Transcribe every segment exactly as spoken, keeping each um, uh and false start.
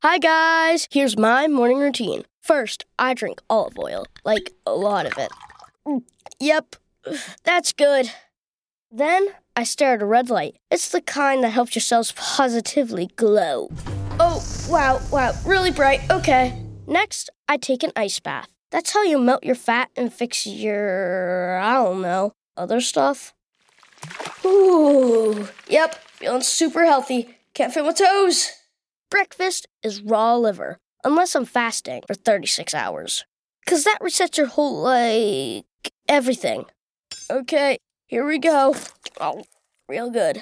Hi guys, here's my morning routine. First, I drink olive oil, like a lot of it. Yep, that's good. Then, I stare at a red light. It's the kind that helps your cells positively glow. Oh, wow, wow, really bright, okay. Next, I take an ice bath. That's how you melt your fat and fix your, I don't know, other stuff. Ooh, yep, feeling super healthy. Can't feel my toes. Breakfast is raw liver, unless I'm fasting for thirty-six hours. Because that resets your whole, like, everything. Okay, here we go. Oh, real good.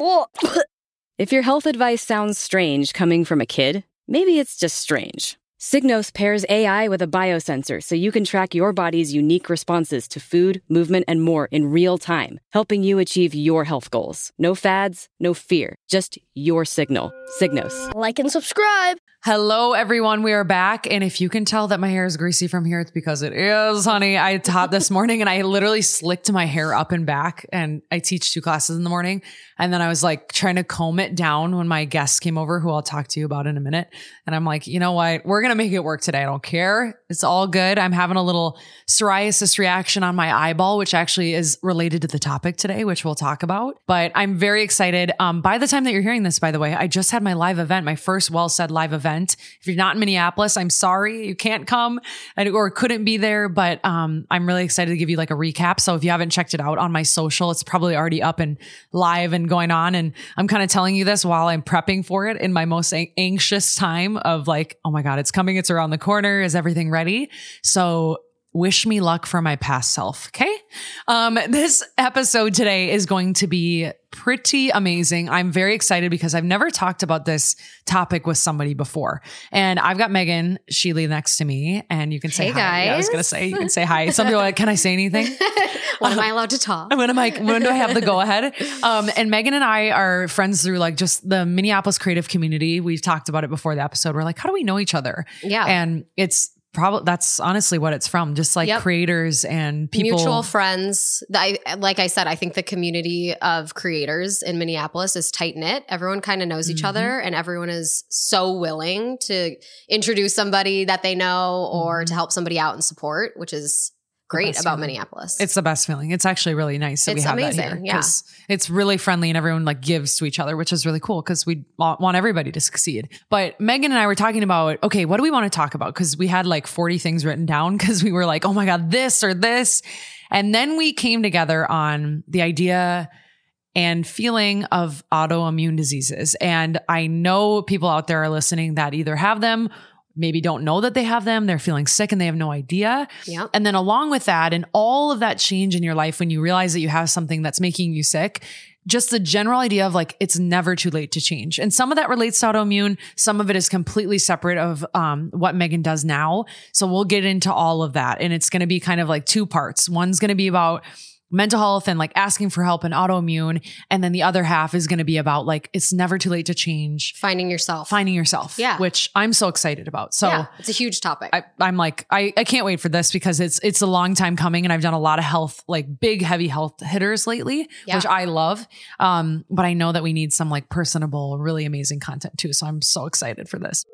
If your health advice sounds strange coming from a kid, maybe it's just strange. Signos pairs A I with a biosensor so you can track your body's unique responses to food, movement, and more in real time, helping you achieve your health goals. No fads, no fear, just your signal. Signos. Like and subscribe. Hello, everyone. We are back. And if you can tell that my hair is greasy from here, it's because it is, honey. I taught this morning and I literally slicked my hair up and back. And I teach two classes in the morning. And then I was like trying to comb it down when my guests came over, who I'll talk to you about in a minute. And I'm like, you know what? We're going to make it work today. I don't care. It's all good. I'm having a little psoriasis reaction on my eyeball, which actually is related to the topic today, which we'll talk about. But I'm very excited. Um, by the time that you're hearing this, by the way, I just had my live event, my first Well Said live event. If you're not in Minneapolis, I'm sorry you can't come and, or couldn't be there, but um, I'm really excited to give you like a recap. So if you haven't checked it out on my social, it's probably already up and live and going on. And I'm kind of telling you this while I'm prepping for it in my most a- anxious time of like, oh my God, it's coming. It's around the corner. Is everything ready? So wish me luck for my past self. Okay. Um, this episode today is going to be pretty amazing. I'm very excited because I've never talked about this topic with somebody before. And I've got Megan Sheely next to me and you can say hey hi. Guys. Yeah, I was going to say, you can say hi. Some people are like, can I say anything? When am I allowed to talk? When am I, when do I have the go ahead? Um, and Megan and I are friends through like just the Minneapolis creative community. We've talked about it before the episode. We're like, how do we know each other? Yeah. And it's, Probably that's honestly what it's from. Just like yep. creators and people, mutual friends. I, like I said, I think the community of creators in Minneapolis is tight knit. Everyone kind of knows mm-hmm. each other, and everyone is so willing to introduce somebody that they know or mm-hmm. to help somebody out and support, which is great about feeling. Minneapolis. It's the best feeling. It's actually really nice that it's we have amazing, that here. Yeah. It's really friendly and everyone like gives to each other, which is really cool because we want everybody to succeed. But Megan and I were talking about, okay, what do we want to talk about? Because we had like forty things written down because we were like, oh my God, this or this. And then we came together on the idea and feeling of autoimmune diseases. And I know people out there are listening that either have them, maybe don't know that they have them. They're feeling sick and they have no idea. Yep. And then along with that and all of that change in your life, when you realize that you have something that's making you sick, just the general idea of like, it's never too late to change. And some of that relates to autoimmune. Some of it is completely separate of um, what Megan does now. So we'll get into all of that. And it's going to be kind of like two parts. One's going to be about mental health and like asking for help and autoimmune. And then the other half is going to be about like, it's never too late to change. Finding yourself. Finding yourself. Yeah. Which I'm so excited about. So yeah, it's a huge topic. I, I'm like, I, I can't wait for this because it's, it's a long time coming and I've done a lot of health, like big, heavy health hitters lately, yeah. which I love. Um, but I know that we need some like personable, really amazing content too. So I'm so excited for this.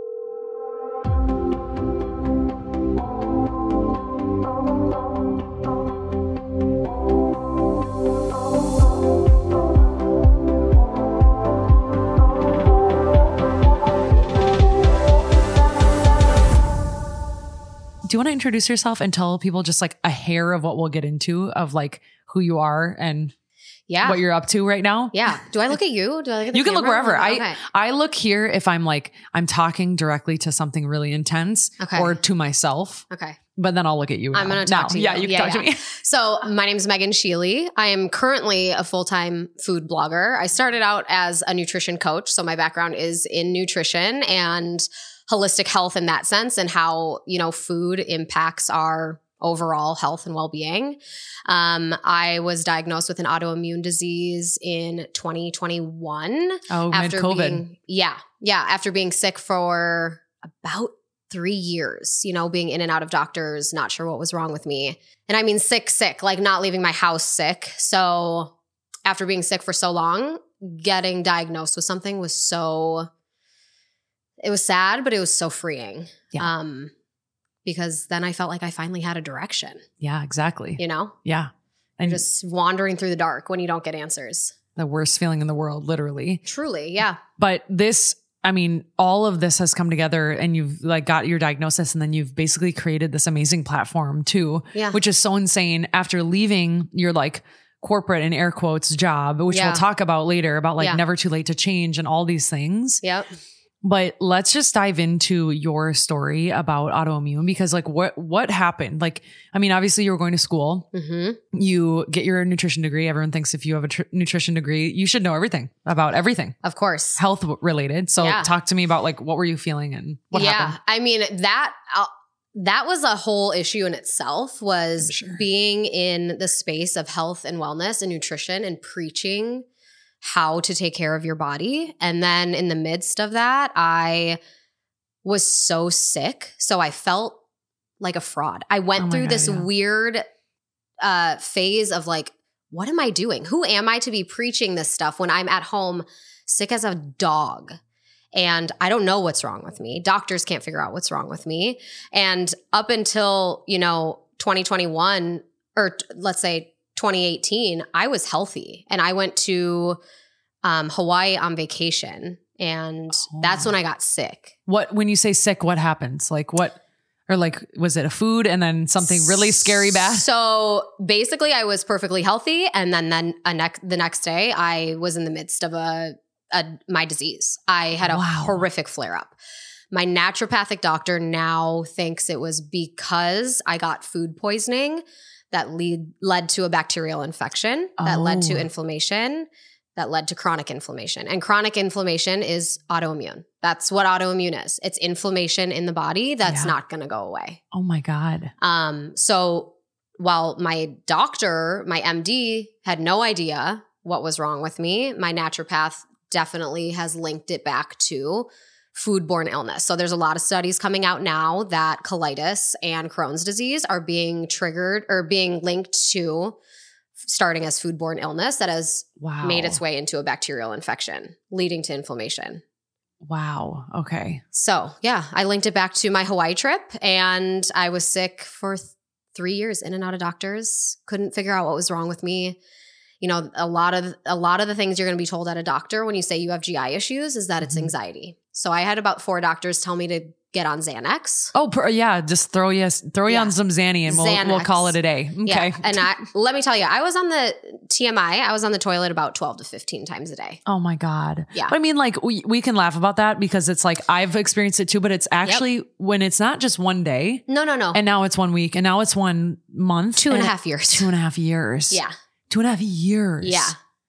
Do you want to introduce yourself and tell people just like a hair of what we'll get into of like who you are and yeah. what you're up to right now? Yeah. Do I look at you? Do I look at the You can camera? look wherever. Okay. I I look here if I'm like, I'm talking directly to something really intense okay. or to myself. Okay. But then I'll look at you. I'm going to talk now. to you. Yeah, you can yeah, talk yeah. to me. So my name is Megan Sheely. I am currently a full-time food blogger. I started out as a nutrition coach. So my background is in nutrition and holistic health in that sense and how, you know, food impacts our overall health and well-being. Um, I was diagnosed with an autoimmune disease in twenty twenty-one. Oh, after mid-COVID. Being, yeah. Yeah. After being sick for about three years, you know, being in and out of doctors, not sure what was wrong with me. And I mean, sick, sick, like not leaving my house sick. So after being sick for so long, getting diagnosed with something was so it was sad, but it was so freeing. Yeah. Um, because then I felt like I finally had a direction, Yeah, exactly. you know, Yeah. And just wandering through the dark when you don't get answers. the worst feeling in the world, literally. Truly. Yeah. But this, I mean, all of this has come together and you've like got your diagnosis and then you've basically created this amazing platform too, Yeah. which is so insane after leaving your like corporate in air quotes job, which Yeah. we'll talk about later about like Yeah. never too late to change and all these things. Yep. But let's just dive into your story about autoimmune because like what what happened? Like, I mean, obviously you were going to school. Mm-hmm. You get your nutrition degree. Everyone thinks if you have a tr- nutrition degree, you should know everything about everything Of course. health related. So Yeah. talk to me about like what were you feeling and what yeah. happened? I mean, that, uh, that was a whole issue in itself was For sure. being in the space of health and wellness and nutrition and preaching how to take care of your body. And then in the midst of that, I was so sick. So I felt like a fraud. I went Oh my through God, this yeah. weird uh, phase of like, what am I doing? Who am I to be preaching this stuff when I'm at home sick as a dog? And I don't know what's wrong with me. Doctors can't figure out what's wrong with me. And up until, you know, twenty twenty-one or t- let's say twenty eighteen, I was healthy and I went to um, Hawaii on vacation. And that's when I got sick. What, when you say sick, what happens? Like what, or like, was it a food and then something really scary bad? So basically I was perfectly healthy. And then, then a nec- the next day I was in the midst of a, a my disease. I had a Wow. horrific flare up. My naturopathic doctor now thinks it was because I got food poisoning that lead, led to a bacterial infection that led to Oh. inflammation, that led to chronic inflammation. And chronic inflammation is autoimmune. That's what autoimmune is. It's inflammation in the body that's Yeah. not going to go away. Oh my God. Um, so while my doctor, my M D, had no idea what was wrong with me, my naturopath definitely has linked it back to foodborne illness. So there's a lot of studies coming out now that colitis and Crohn's disease are being triggered or being linked to starting as foodborne illness that has Wow. made its way into a bacterial infection, leading to inflammation. Wow. Okay. So yeah, I linked it back to my Hawaii trip and I was sick for th- three years in and out of doctors. Couldn't figure out what was wrong with me. You know, a lot of a lot of the things you're going to be told at a doctor when you say you have G I issues is that it's Mhm. anxiety. So I had about four doctors tell me to get on Xanax. Oh, per, yeah. Just throw you, throw you Yeah. on some Xanny and we'll, we'll Xanax. call it a day. Okay. Yeah. And I, let me tell you, I was on the T M I. I was on the toilet about twelve to fifteen times a day. Oh my God. Yeah. But I mean, like we, we can laugh about that because it's like, I've experienced it too, but it's actually when it's not just one day No, no, no. and now it's one week and now it's one month. Two and a half years. Two and a half years. Yeah. Two and a half years. Yeah.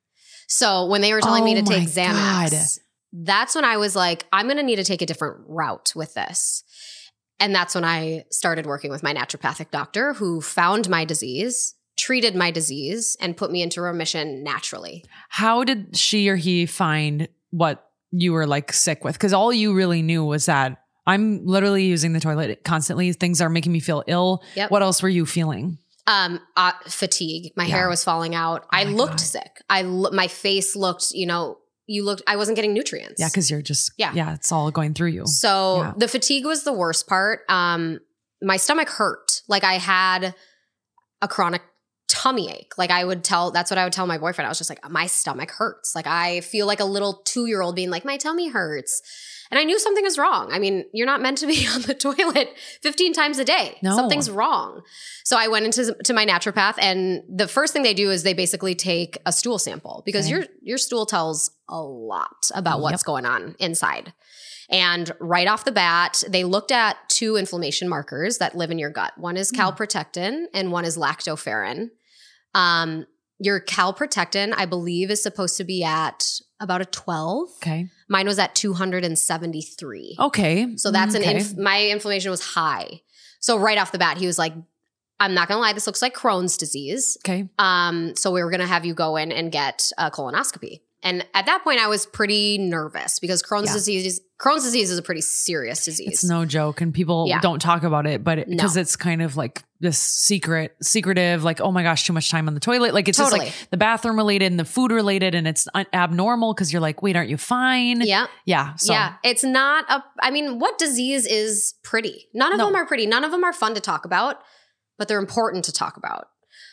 So when they were telling me Oh to take my Xanax, God. that's when I was like, I'm going to need to take a different route with this. And that's when I started working with my naturopathic doctor who found my disease, treated my disease, and put me into remission naturally. How did she or he find what you were like sick with? Because all you really knew was that I'm literally using the toilet constantly. Things are making me feel ill. Yep. What else were you feeling? Um, uh, fatigue. My Yeah. hair was falling out. I my looked God. sick. I lo- my face looked, you know, you looked, I wasn't getting nutrients. Yeah, because you're just, yeah. Yeah. yeah, it's all going through you. So Yeah. the fatigue was the worst part. Um, my stomach hurt. Like I had a chronic tummy ache. Like I would tell, that's what I would tell my boyfriend. I was just like, my stomach hurts. Like I feel like a little two-year-old being like, my tummy hurts. And I knew something was wrong. I mean, you're not meant to be on the toilet fifteen times a day. No. Something's wrong. So I went into to my naturopath, and the first thing they do is they basically take a stool sample because Okay. your your stool tells a lot about Yep. what's going on inside. And right off the bat, they looked at two inflammation markers that live in your gut. One is Hmm. calprotectin and one is lactoferrin. Um, your calprotectin, I believe, is supposed to be at about a twelve. Okay. Mine was at two hundred seventy-three. Okay. So that's an Okay. inf- my inflammation was high. So right off the bat, he was like, I'm not gonna lie, this looks like Crohn's disease. Okay. Um, so we were gonna have you go in and get a colonoscopy. And at that point, I was pretty nervous because Crohn's Yeah. disease Crohn's disease is a pretty serious disease. It's no joke. And people Yeah. don't talk about it, but because No. it's kind of like this secret, secretive, like, oh my gosh, too much time on the toilet. Like it's Totally. just like the bathroom related and the food related. And it's un- abnormal because you're like, wait, aren't you fine? Yeah. Yeah. So Yeah. It's not a, I mean, what disease is pretty? None of No. them are pretty. None of them are fun to talk about, but they're important to talk about.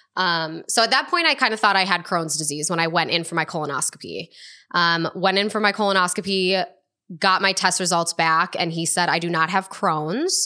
Um, so at that point, I kind of thought I had Crohn's disease when I went in for my colonoscopy. Um, went in for my colonoscopy, got my test results back, and he said, I do not have Crohn's.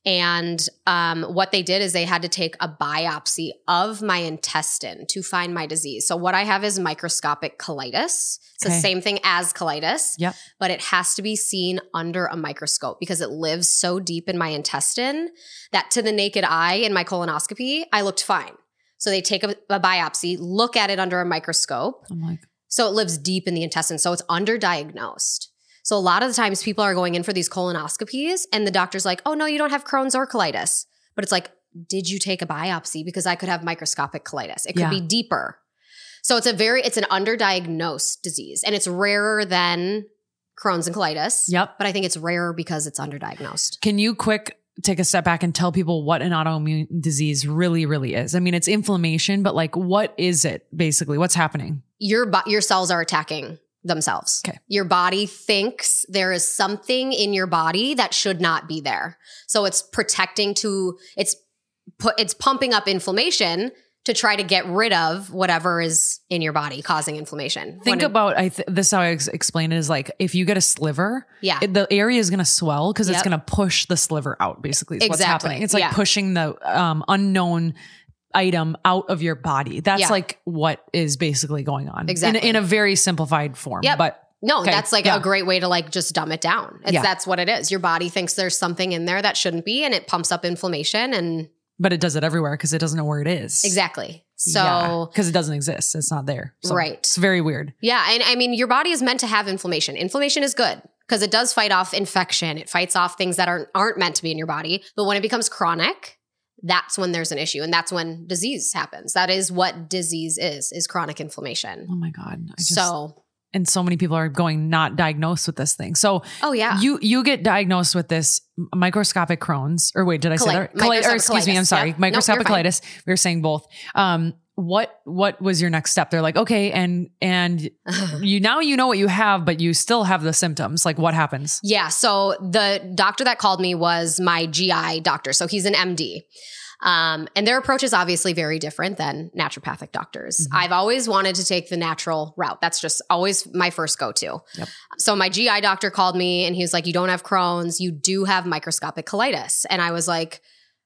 And um, what they did is they had to take a biopsy of my intestine to find my disease. So what I have is microscopic colitis. It's Okay. the same thing as colitis, Yep. but it has to be seen under a microscope because it lives so deep in my intestine that to the naked eye in my colonoscopy, I looked fine. So they take a, a biopsy, look at it under a microscope. I'm like, So it lives deep in the intestine. So it's underdiagnosed. So a lot of the times people are going in for these colonoscopies and the doctor's like, oh no, you don't have Crohn's or colitis. But it's like, did you take a biopsy? Because I could have microscopic colitis. It could Yeah. be deeper. So it's a very, it's an underdiagnosed disease and it's rarer than Crohn's and colitis. Yep. But I think it's rarer because it's underdiagnosed. can you quick take a step back and tell people what an autoimmune disease really, really is? I mean, it's inflammation, but like, what is it basically? What's happening? Your, bo- your cells are attacking themselves. Okay. Your body thinks there is something in your body that should not be there. So it's protecting to, it's put, it's pumping up inflammation to try to get rid of whatever is in your body causing inflammation. Think When it- about, I th- this is how I ex- explain it is like, if you get a sliver, Yeah. it, the area is going to swell because it's Yep. going to push the sliver out basically is what's Exactly. happening. It's like Yeah. pushing the um, unknown item out of your body. That's Yeah. like what is basically going on. Exactly. In, in a very simplified form. Yep. But No, Okay, that's like yeah. a great way to like just dumb it down. It's, Yeah. That's what it is. Your body thinks there's something in there that shouldn't be and it pumps up inflammation and but it does it everywhere because it doesn't know where it is. exactly. So because it doesn't exist. It's not there. So Right. It's very weird. yeah, and I mean your body is meant to have inflammation. Inflammation is good because it does fight off infection. It fights off things that aren't aren't meant to be in your body. But when it becomes chronic, that's when there's an issue and that's when disease happens. That is what disease is, is chronic inflammation. Oh my God. I just, So, and so many people are going not diagnosed with this thing. So oh yeah. you you get diagnosed with this microscopic Crohn's, or wait, did I say Coli- that? Coli- or microscopic excuse me, I'm colitis. sorry, Yep. Nope, you're microscopic fine. colitis. We were saying both. Um, what what was your next step? They're like, okay, and and you now you know what you have, but you still have the symptoms. Like, what happens? Yeah. So the doctor that called me was my G I doctor. So he's an M D. Um, and their approach is obviously very different than naturopathic doctors. Mm-hmm. I've always wanted to take the natural route. That's just always my first go-to. Yep. So my G I doctor called me and he was like, you don't have Crohn's, you do have microscopic colitis. And I was like,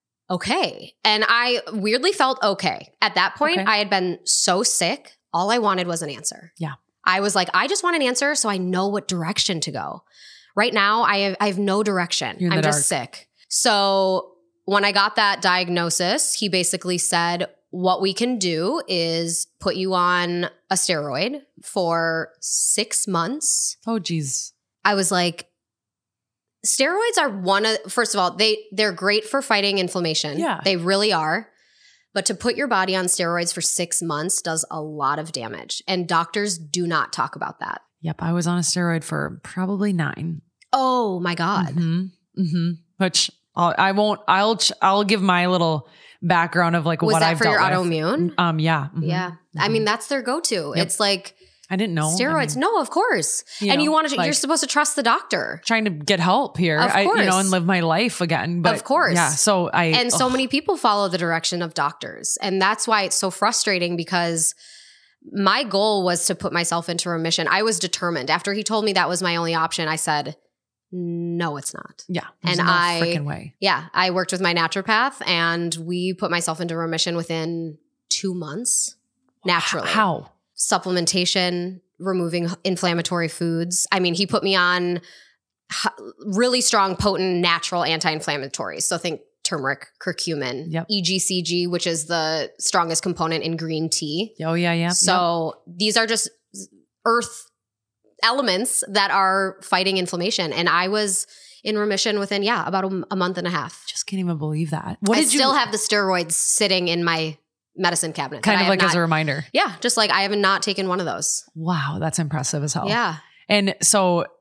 okay. And I weirdly felt okay. At that point, Okay. I had been so sick. All I wanted was an answer. Yeah. I was like, I just want an answer so I know what direction to go. Right now, I have, I have no direction. You're in I'm the just sick. So when I got that diagnosis, he basically said, what we can do is put you on a steroid for six months. Oh, geez. I was like, steroids are one of, first of all, they, they're great for fighting inflammation. Yeah. They really are. But to put your body on steroids for six months does a lot of damage. And doctors do not talk about that. Yep, I was on a steroid for probably nine. Oh my God. Mm-hmm. Mm-hmm. Which I'll, I won't. I'll. ch- I'll give my little background of like Was what that I've for your dealt with. autoimmune? Um. Yeah. mhm, Yeah. I mhm. mean, that's their go-to. Yep. It's like I didn't know I steroids. mean, No, of course. you and know, you want to, like- you're supposed to trust the doctor. trying to get help here. Of I, you know, course. and live my life again. But Of course. Yeah. So I. And so ugh. many people follow the direction of doctors. And that's why it's so frustrating because my goal was to put myself into remission. I was determined. After he told me that was my only option, I said, no, it's not. Yeah. There's and no I- freaking way. Yeah. I worked with my naturopath and we put myself into remission within two months naturally. How? Supplementation, removing inflammatory foods. I mean, he put me on h- really strong, potent, natural anti-inflammatories. So think turmeric, curcumin, Yep. E G C G, which is the strongest component in green tea. Oh yeah. Yeah. So these are just earth elements that are fighting inflammation. And I was in remission within, yeah, about a, a month and a half. Just can't even believe that. What I did you still have the steroids sitting in my medicine cabinet. that kind I of have like as not- a reminder? Yeah, just like I have not taken one of those. Wow, that's impressive as hell. Yeah. And so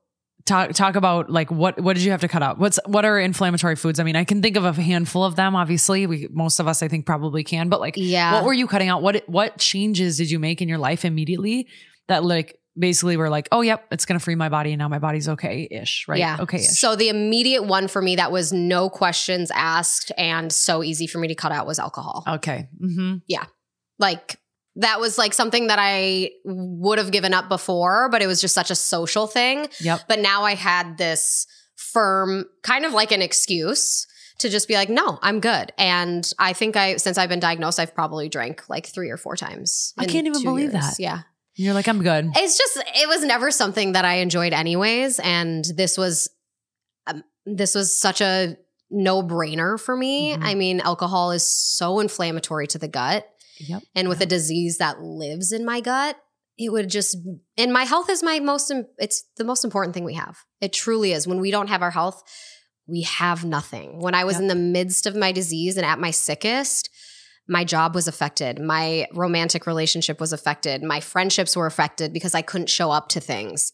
talk, talk about like, what, what did you have to cut out? What's, what are inflammatory foods? I mean, I can think of a handful of them. Obviously we, most of us, I think probably can, but like, Yeah. what were you cutting out? What, what changes did you make in your life immediately that like, basically were like, oh, yep, it's going to free my body. And now my body's okay-ish, right? Yeah. Okay-ish. So the immediate one for me that was no questions asked and so easy for me to cut out was alcohol. Okay. Mm-hmm. Yeah. Like that was like something that I would have given up before, but it was just such a social thing. Yep. But now I had this firm, kind of like an excuse to just be like, no, I'm good. And I think I, since I've been diagnosed, I've probably drank like three or four times. I in can't even two believe years. that. Yeah. You're like, I'm good. It's just, it was never something that I enjoyed anyways. And this was, um, this was such a no brainer for me. Mhm. I mean, alcohol is so inflammatory to the gut. Yep. And with a disease that lives in my gut, it would just, and my health is my most, it's the most important thing we have. It truly is. When we don't have our health, we have nothing. When I was Yep. in the midst of my disease and at my sickest, my job was affected. My romantic relationship was affected. My friendships were affected because I couldn't show up to things.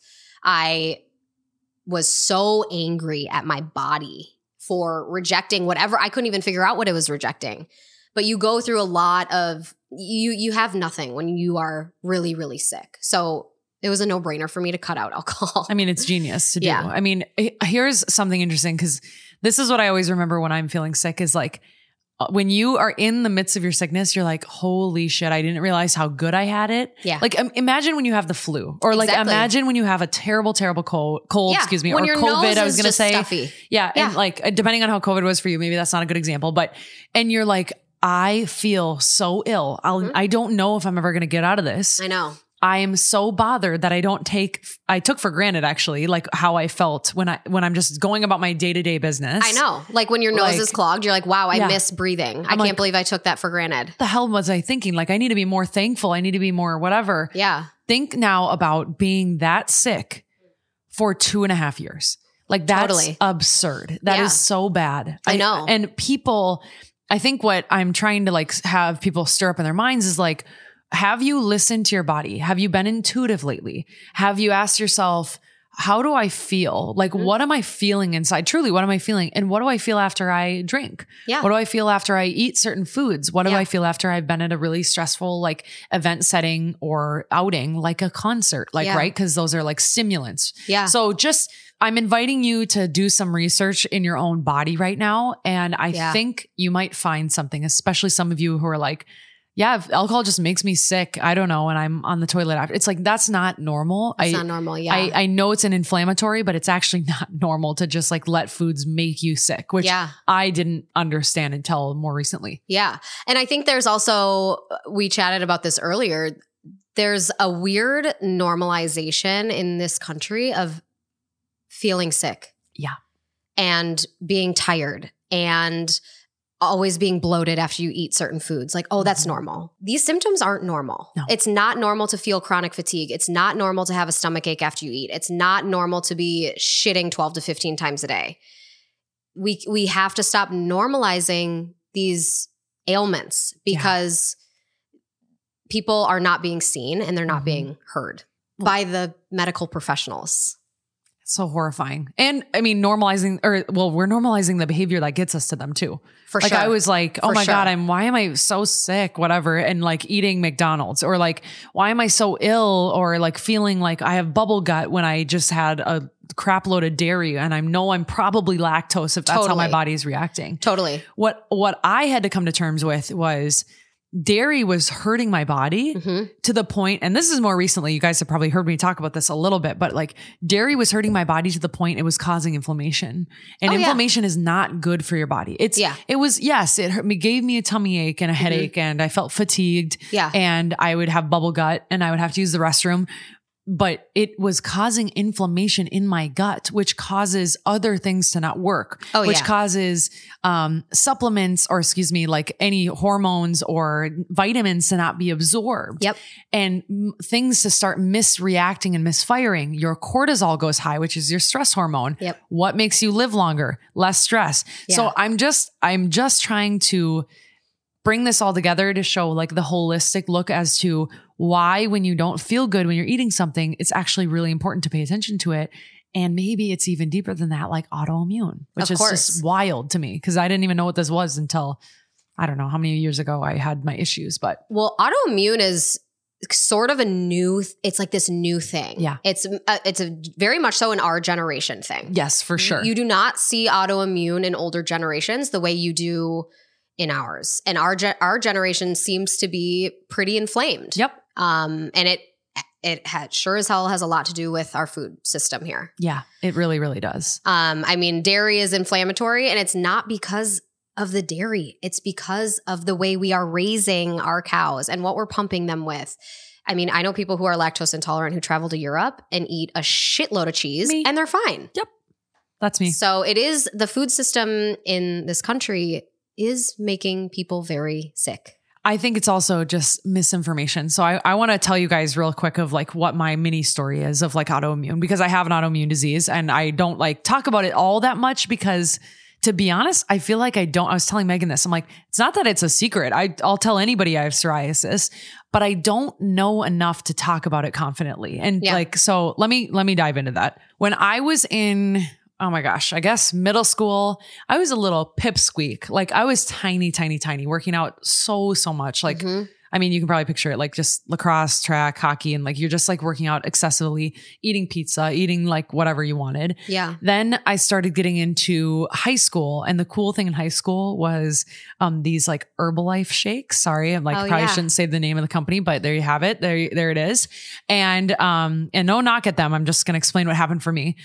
I was so angry at my body for rejecting whatever. I couldn't even figure out what it was rejecting. But you go through a lot of, you you have nothing when you are really, really sick. So it was a no-brainer for me to cut out alcohol. I mean, it's genius to do. Yeah. I mean, here's something interesting because this is what I always remember when I'm feeling sick is like, when you are in the midst of your sickness, you're like, holy shit, I didn't realize how good I had it. Yeah. Like um, imagine when you have the flu or like Exactly. imagine when you have a terrible, terrible cold, cold Yeah, excuse me, when or your COVID, nose I was is going to just say. stuffy. Yeah, Yeah. And like, uh, depending on how COVID was for you, maybe that's not a good example, but, and you're like, I feel so ill. I'll, Mhm. I don't know if I'm ever going to get out of this. I know. I am so bothered that I don't take, I took for granted actually, like how I felt when I, when I'm just going about my day-to-day business. I know. Like when your nose Like- is clogged, you're like, wow, I Yeah. miss breathing. I I'm can't like- believe I took that for granted. What the hell was I thinking? Like, I need to be more thankful. I need to be more whatever. Yeah. Think now about being that sick for two and a half years. Like that's Totally. absurd. That is Yeah. so bad. I know. And people, I think what I'm trying to like have people stir up in their minds is like, have you listened to your body? Have you been intuitive lately? Have you asked yourself, how do I feel? Like, Mm-hmm. what am I feeling inside? Truly, what am I feeling? And what do I feel after I drink? Yeah. What do I feel after I eat certain foods? What do Yeah. I feel after I've been at a really stressful like event setting or outing, like a concert, like, Yeah. right? Cause those are like stimulants. Yeah. So just, I'm inviting you to do some research in your own body right now. And I Yeah. think you might find something, especially some of you who are like, yeah, if alcohol just makes me sick. I don't know. And I'm on the toilet after. It's like, that's not normal. It's I, not normal. Yeah. I, I know it's an inflammatory, but it's actually not normal to just like let foods make you sick, which yeah. I didn't understand until more recently. Yeah. And I think there's also, we chatted about this earlier, there's a weird normalization in this country of feeling sick. Yeah. And being tired and always being bloated after you eat certain foods. Like, oh, that's Mhm. normal. These symptoms aren't normal. No. It's not normal to feel chronic fatigue. It's not normal to have a stomach ache after you eat. It's not normal to be shitting twelve to fifteen times a day. We we have to stop normalizing these ailments because people are not being seen and they're not Mhm. being heard Well- by the medical professionals. It's so horrifying. And I mean, normalizing, or well, we're normalizing the behavior that gets us to them too. For Like sure. I was like, oh For my sure. God, I'm, why am I so sick? Whatever. And like eating McDonald's or like, why am I so ill? Or like feeling like I have bubble gut when I just had a crap load of dairy and I know I'm probably lactose if that's how my Totally. body's reacting. Totally. What, what I had to come to terms with was dairy was hurting my body hmm to the point, and this is more recently, you guys have probably heard me talk about this a little bit, but like dairy was hurting my body to the point it was causing inflammation. And Oh, yeah. inflammation is not good for your body. It's, Yeah. it was, yes, it hurt me, gave me a tummy ache and a headache and I felt fatigued Yeah. and I would have bubble gut and I would have to use the restroom. But it was causing inflammation in my gut, which causes other things to not work, Oh, which yeah. causes um, supplements or excuse me, like any hormones or vitamins to not be absorbed. Yep. And m- things to start misreacting and misfiring. Your cortisol goes high, which is your stress hormone. Yep. What makes you live longer? Less stress. Yeah. So I'm just, I'm just trying to bring this all together to show like the holistic look as to why when you don't feel good when you're eating something, it's actually really important to pay attention to it And maybe it's even deeper than that, like autoimmune, which Of is course. just wild to me because I didn't even know what this was until, I don't know how many years ago I had my issues, but Well, autoimmune is sort of a new, it's like this new thing. Yeah. It's, uh, it's a very much so an our generation thing. yes, for sure. You, you do not see autoimmune in older generations the way you do in ours. And our, ge- our generation seems to be pretty inflamed. Yep. Um, and it, it had, sure as hell has a lot to do with our food system here. Yeah, it really, really does. Um, I mean, dairy is inflammatory and it's not because of the dairy. It's because of the way we are raising our cows and what we're pumping them with. I mean, I know people who are lactose intolerant who travel to Europe and eat a shitload of cheese Me. and they're fine. That's me. So it is, the food system in this country is making people very sick. I think it's also just misinformation. So I, I want to tell you guys real quick of like what my mini story is of like autoimmune, because I have an autoimmune disease and I don't like talk about it all that much because to be honest, I feel like I don't, I was telling Megan this. I'm like, it's not that it's a secret. I, I'll tell anybody I have psoriasis, but I don't know enough to talk about it confidently. And Yeah. like, so let me, let me dive into that. When I was in, oh my gosh, I guess middle school, I was a little pipsqueak. Like I was tiny, tiny, tiny, working out so, so much. Like, Mhm. I mean, you can probably picture it like just lacrosse, track, hockey, and like you're just like working out excessively, eating pizza, eating like whatever you wanted. Yeah. Then I started getting into high school. And the cool thing in high school was um, these like Herbalife shakes. Sorry, I'm like, Oh, probably yeah. shouldn't say the name of the company, but there you have it. There, there it is. And, um, and no knock at them. I'm just going to explain what happened for me.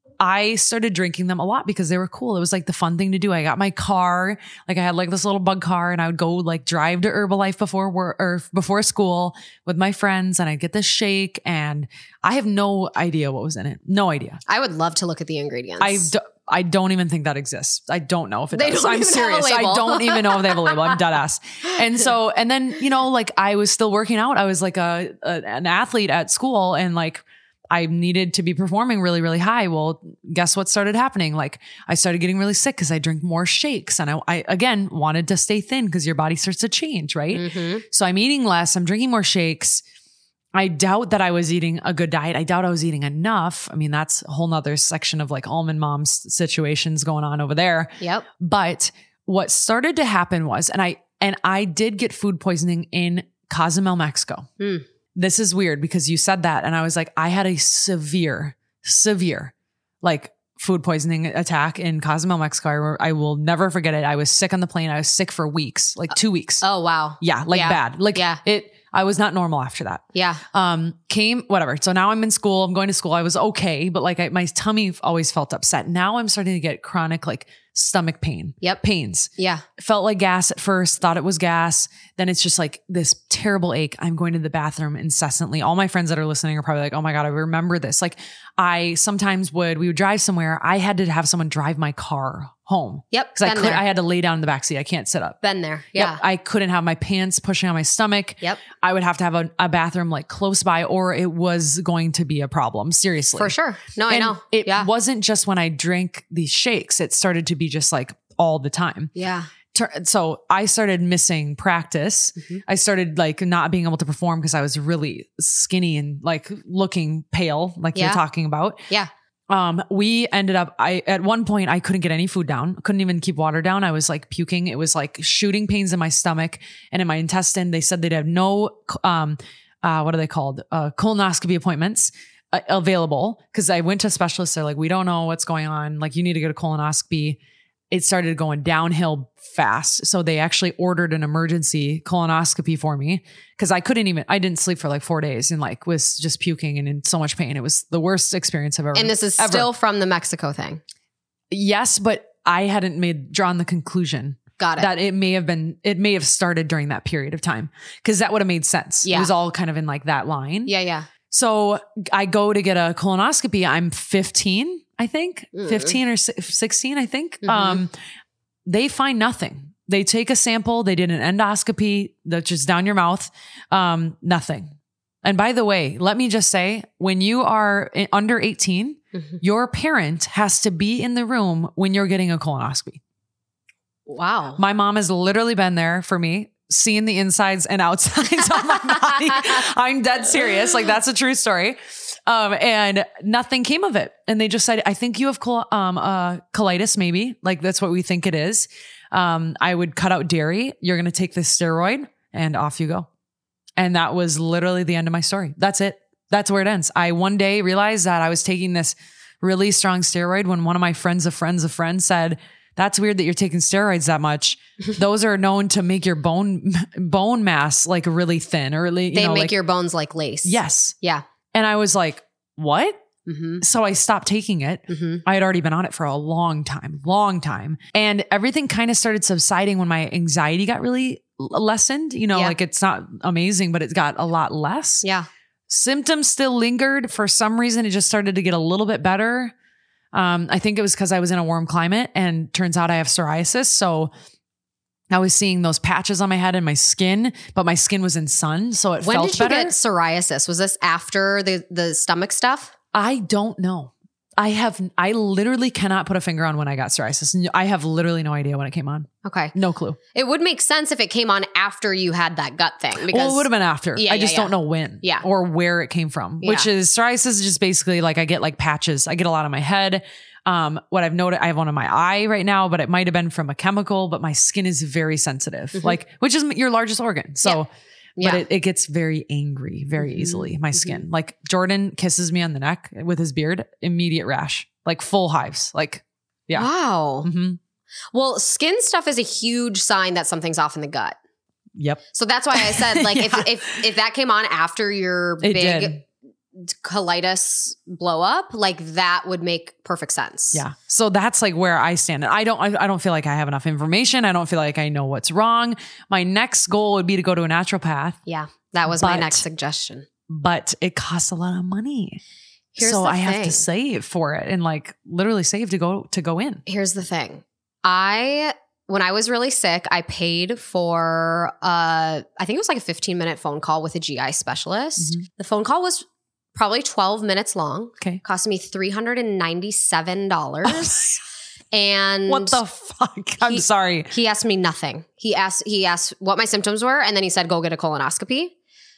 I started drinking them a lot because they were cool. It was like the fun thing to do. I got my car, like I had like this little bug car and I would go like drive to Herbalife before work or before school with my friends and I'd get this shake and I have no idea what was in it. No idea. I would love to look at the ingredients. I, do, I don't even think that exists. I don't know if it They does. don't I'm even have a serious. I label. don't even know if they have a label. I'm dead ass. And so, and then, you know, like I was still working out. I was like a, a an athlete at school and like I needed to be performing really, really high. Well, guess what started happening? Like I started getting really sick because I drink more shakes. And I, I, again, wanted to stay thin because your body starts to change, right? Mhm. So I'm eating less. I'm drinking more shakes. I doubt that I was eating a good diet. I doubt I was eating enough. I mean, that's a whole nother section of like almond moms situations going on over there. Yep. But what started to happen was, and I, and I did get food poisoning in Cozumel, Mexico. Hmm. This is weird because you said that. And I was like, I had a severe, severe, like food poisoning attack in Cozumel, Mexico. I, I will never forget it. I was sick on the plane. I was sick for weeks, like two weeks. Oh, wow. Yeah. Like Yeah. bad. Like Yeah. it, I was not normal after that. Yeah. Um, came, whatever. So now I'm in school. I'm going to school. I was okay, but like I, my tummy always felt upset. Now I'm starting to get chronic, like stomach pain. Yep. Pains. Yeah. Felt like gas at first, thought it was gas. Then it's just like this terrible ache. I'm going to the bathroom incessantly. All my friends that are listening are probably like, oh my God, I remember this. Like I sometimes would, we would drive somewhere. I had to have someone drive my car home. Yep. Cause I Been could, there. I had to lay down in the backseat. I can't sit up. Been there. Yeah. Yep. I couldn't have my pants pushing on my stomach. Yep. I would have to have a, a bathroom like close by or it was going to be a problem. Seriously. For sure. No, I And know. It yeah. wasn't just when I drank these shakes. It started to be just like all the time. Yeah. Tur- So I started missing practice. Mhm. I started like not being able to perform because I was really skinny and like looking pale, like Yeah. you're talking about. Yeah. Um, we ended up, I, at one point I couldn't get any food down. I couldn't even keep water down. I was like puking. It was like shooting pains in my stomach and in my intestine. They said they'd have no, um, uh, what are they called? Uh, colonoscopy appointments uh, available. Cause I went to specialists. They're like, we don't know what's going on. Like you need to get a colonoscopy. It started going downhill fast. So they actually ordered an emergency colonoscopy for me because I couldn't even, I didn't sleep for like four days and like was just puking and in so much pain. It was the worst experience I've ever. And this is ever. still from the Mexico thing. Yes, but I hadn't made, drawn the conclusion Got it. that it may have been, it may have started during that period of time because that would have made sense. Yeah. It was all kind of in like that line. yeah. Yeah. So I go to get a colonoscopy. I'm fifteen, I think, Mm. fifteen or si- sixteen, I think. Mhm. Um, they find nothing. They take a sample. They did an endoscopy that's just down your mouth. Um, nothing. And by the way, let me just say, when you are i- under eighteen, Mhm. your parent has to be in the room when you're getting a colonoscopy. Wow. My mom has literally been there for me seeing the insides and outsides of my body. I'm dead serious. Like that's a true story. Um, and nothing came of it. And they just said, I think you have col- um, uh, colitis, maybe. Like that's what we think it is. Um, I would cut out dairy. You're going to take this steroid and off you go. And that was literally the end of my story. That's it. That's where it ends. I one day realized that I was taking this really strong steroid when one of my friends of friends of friends said, that's weird that you're taking steroids that much. Those are known to make your bone, bone mass like really thin or really, you they know, make like, your bones like lace. yes. Yeah. And I was like, what? Mm-hmm. So I stopped taking it. Mm-hmm. I had already been on it for a long time, long time. And everything kind of started subsiding when my anxiety got really lessened. You know, Yeah. like it's not amazing, but it got a lot less. Yeah. Symptoms still lingered. For some reason, it just started to get a little bit better. Um, I think it was because I was in a warm climate, and turns out I have psoriasis. So I was seeing those patches on my head and my skin, but my skin was in sun, so it When felt did you better. get psoriasis? Was this after the, the stomach stuff? I don't know. I have, I literally cannot put a finger on when I got psoriasis. I have literally no idea when it came on. Okay. No clue. It would make sense if it came on after you had that gut thing. Because Well, it would have been after. Yeah, I just yeah, don't yeah. know when Yeah. or where it came from, which Yeah. is psoriasis is just basically like I get like patches. I get a lot on my head. Um, what I've noted, I have one on my eye right now, but it might have been from a chemical, but my skin is very sensitive, Mhm. like, which is your largest organ. So, Yeah. but it, it gets very angry very Mhm. easily. My Mhm. skin, like Jordan kisses me on the neck with his beard, immediate rash, like full hives. Like, yeah. Wow. Mhm. Well, skin stuff is a huge sign that something's off in the gut. Yep. So that's why I said, like, Yeah. if, if if that came on after your It big did. colitis blow up, like that would make perfect sense. Yeah. So that's like where I stand. I don't, I, I don't feel like I have enough information. I don't feel like I know what's wrong. My next goal would be to go to a naturopath, Yeah. That was my But- next suggestion. but it costs a lot of money. Here's so the I have thing. to save for it and like literally save to go, to go in. Here's the thing. I when I was really sick, I paid for uh I think it was like a fifteen minute phone call with a G I specialist. Mhm. The phone call was probably twelve minutes long. Okay. Cost me three hundred ninety-seven dollars. And What the fuck? I'm He- sorry. he asked me nothing. He asked he asked what my symptoms were, and then he said, go get a colonoscopy.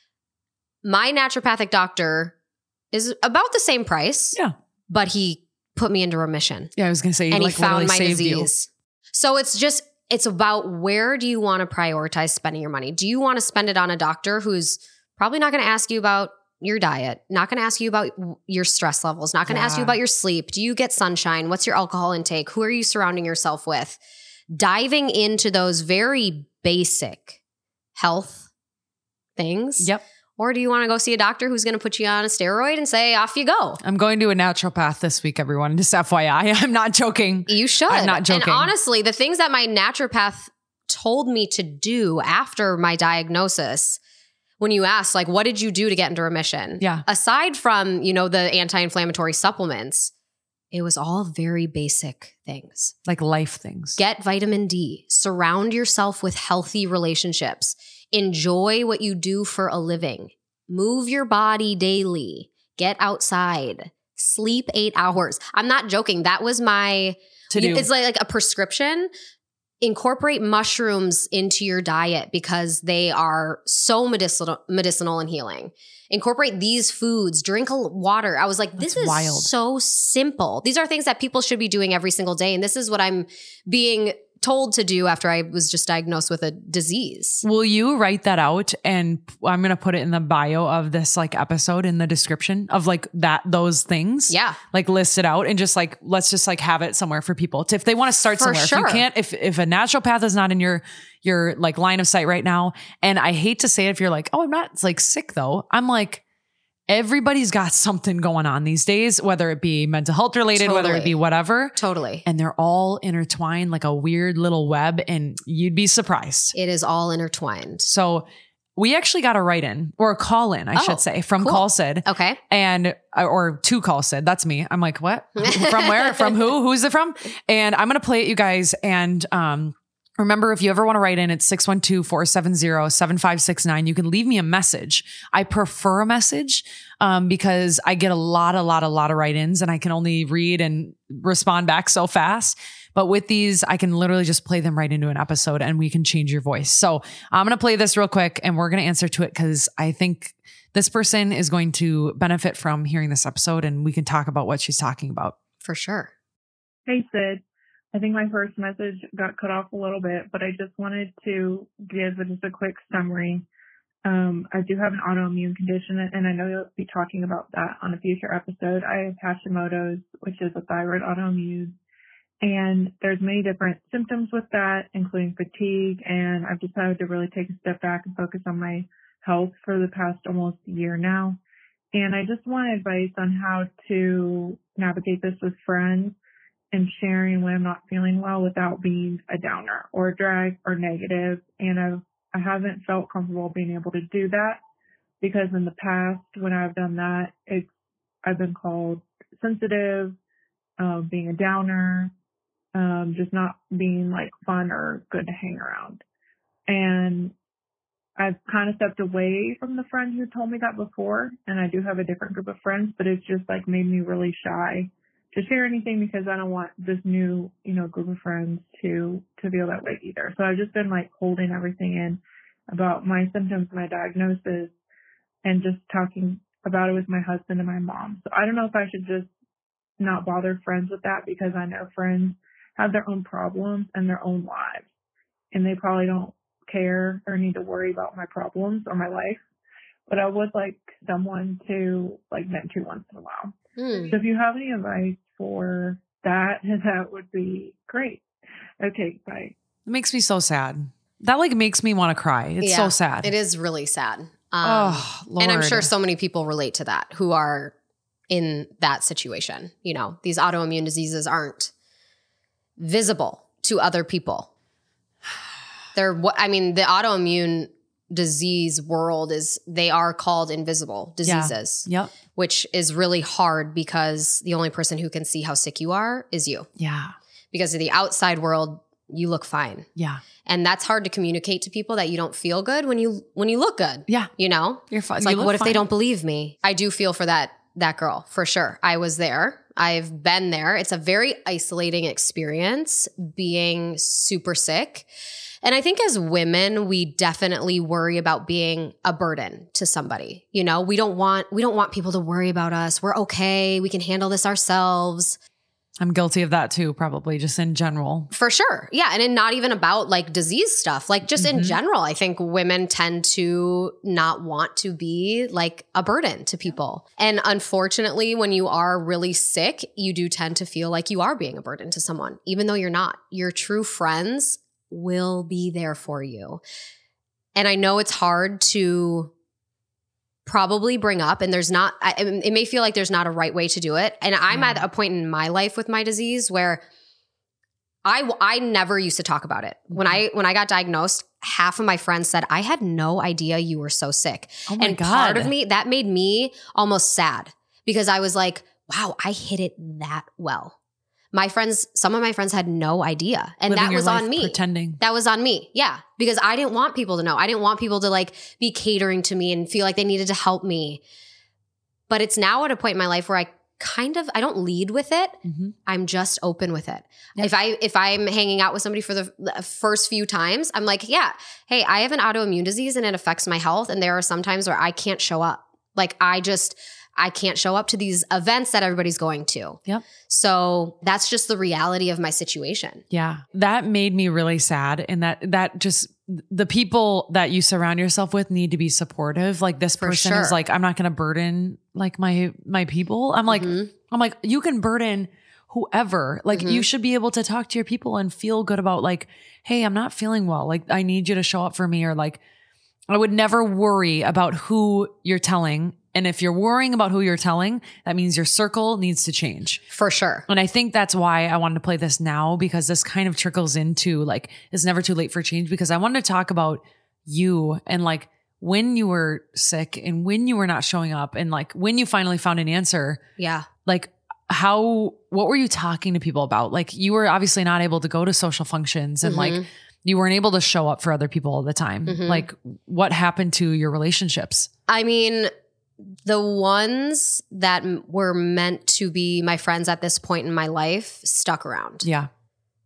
My naturopathic doctor is about the same price. Yeah. But he put me into remission. Yeah. I was going to say, And like, he found literally my saved you. disease. So it's just, it's about where do you want to prioritize spending your money? Do you want to spend it on a doctor who's probably not going to ask you about your diet, not going to ask you about your stress levels, not going to ask you Yeah. about your sleep? Do you get sunshine? What's your alcohol intake? Who are you surrounding yourself with? Diving into those very basic health things. Yep. Or do you want to go see a doctor who's going to put you on a steroid and say, off you go? I'm going to a naturopath this week, everyone. Just F Y I. I'm not joking. You should. I'm not joking. And honestly, the things that my naturopath told me to do after my diagnosis, when you ask, like, what did you do to get into remission? Yeah. Aside from, you know, the anti-inflammatory supplements, it was all very basic things. Like life things. Get vitamin D. Surround yourself with healthy relationships. Enjoy what you do for a living. Move your body daily. Get outside. Sleep eight hours. I'm not joking. That was my, to do. it's like, like a prescription. Incorporate mushrooms into your diet because they are so medicinal, medicinal and healing. Incorporate these foods. Drink a l- water. I was like, this That's is wild. so simple. These are things that people should be doing every single day. And this is what I'm being told to do after I was just diagnosed with a disease. Will you write that out? And I'm going to put it in the bio of this like episode in the description of like that, those things. Yeah. Like list it out and just like, let's just like have it somewhere for people to, if they want to start For somewhere. If sure. you can't, if, if a naturopath is not in your, your like line of sight right now. And I hate to say it if you're like, oh, I'm not it's like sick though. I'm like, everybody's got something going on these days, whether it be mental health related, whether it Totally. be whatever. Totally. And they're all intertwined like a weird little web, and you'd be surprised. It is all intertwined. So we actually got a write in or a call in, I Oh, should say, from cool. Call Sid Okay. and or to Call Sid. That's me. I'm like, what? From where? From who? Who's it from? And I'm gonna play it, you guys. And um, remember, if you ever want to write in, it's six one two, four seven zero, seven five six nine. You can leave me a message. I prefer a message um, because I get a lot, a lot, a lot of write-ins and I can only read and respond back so fast. But with these, I can literally just play them right into an episode and we can change your voice. So I'm going to play this real quick and we're going to answer to it because I think this person is going to benefit from hearing this episode and we can talk about what she's talking about. For sure. Hey, Sid. I think my first message got cut off a little bit, but I just wanted to give just a quick summary. Um, I do have an autoimmune condition, and I know you'll be talking about that on a future episode. I have Hashimoto's, which is a thyroid autoimmune, and there's many different symptoms with that, including fatigue, and I've decided to really take a step back and focus on my health for the past almost year now. And I just want advice on how to navigate this with friends and sharing when I'm not feeling well without being a downer or a drag or negative. And I've, I haven't felt comfortable being able to do that because in the past when I've done that, it's, I've been called sensitive, uh, being a downer, um, just not being like fun or good to hang around. And I've kind of stepped away from the friend who told me that before. And I do have a different group of friends, but it's just like made me really shy to share anything because I don't want this new, you know, group of friends to, to feel that way either. So I've just been like holding everything in about my symptoms, my diagnosis, and just talking about it with my husband and my mom. So I don't know if I should just not bother friends with that because I know friends have their own problems and their own lives and they probably don't care or need to worry about my problems or my life. But I would like someone to like vent to once in a while. Mm. So if you have any advice for that, that would be great. Okay, bye. It makes me so sad. That like makes me want to cry. It's yeah, so sad. It is really sad. Um, oh, Lord. And I'm sure so many people relate to that who are in that situation. You know, these autoimmune diseases aren't visible to other people. They're what I mean, the autoimmune disease world is they are called invisible diseases. Yeah. Yep. Which is really hard because the only person who can see how sick you are is you. Yeah. Because in the outside world, you look fine. Yeah. And that's hard to communicate to people that you don't feel good when you when you look good. Yeah. You know? You're fine. It's like, you what if fine. they don't believe me? I do feel for that that girl, for sure. I was there. I've been there. It's a very isolating experience being super sick. And I think as women, we definitely worry about being a burden to somebody. You know, we don't want we don't want people to worry about us. We're okay. We can handle this ourselves. I'm guilty of that too, probably just in general. For sure. Yeah. And it, not even about like disease stuff, like just mm-hmm. in general, I think women tend to not want to be like a burden to people. And unfortunately, when you are really sick, you do tend to feel like you are being a burden to someone, even though you're not. Your true friends will be there for you. And I know it's hard to probably bring up, and there's not, I, it may feel like there's not a right way to do it. And I'm yeah. at a point in my life with my disease where I, I never used to talk about it. When I, when I got diagnosed, half of my friends said, I had no idea you were so sick. Oh my and God. part of me, that made me almost sad because I was like, wow, I hit it that well. My friends, some of my friends had no idea. And Living that was on me. Pretending. That was on me. Yeah. Because I didn't want people to know. I didn't want people to like be catering to me and feel like they needed to help me. But it's now at a point in my life where I kind of, I don't lead with it. Mm-hmm. I'm just open with it. Yep. If I, if I'm hanging out with somebody for the first few times, I'm like, yeah, hey, I have an autoimmune disease and it affects my health. And there are some times where I can't show up. Like I just, I can't show up to these events that everybody's going to. Yep. So that's just the reality of my situation. Yeah. That made me really sad. And that, that just, the people that you surround yourself with need to be supportive. Like this For person sure. is like, I'm not going to burden like my, my people. I'm like, mm-hmm. I'm like, you can burden whoever. Like mm-hmm. you should be able to talk to your people and feel good about like, hey, I'm not feeling well. Like I need you to show up for me. Or like, I would never worry about who you're telling. And if you're worrying about who you're telling, that means your circle needs to change. For sure. And I think that's why I wanted to play this now, because this kind of trickles into like, it's never too late for change, because I wanted to talk about you and like when you were sick and when you were not showing up and like when you finally found an answer. Yeah. Like how, what were you talking to people about? Like you were obviously not able to go to social functions and mm-hmm. like you weren't able to show up for other people all the time. Mm-hmm. Like what happened to your relationships? I mean, the ones that were meant to be my friends at this point in my life stuck around. Yeah.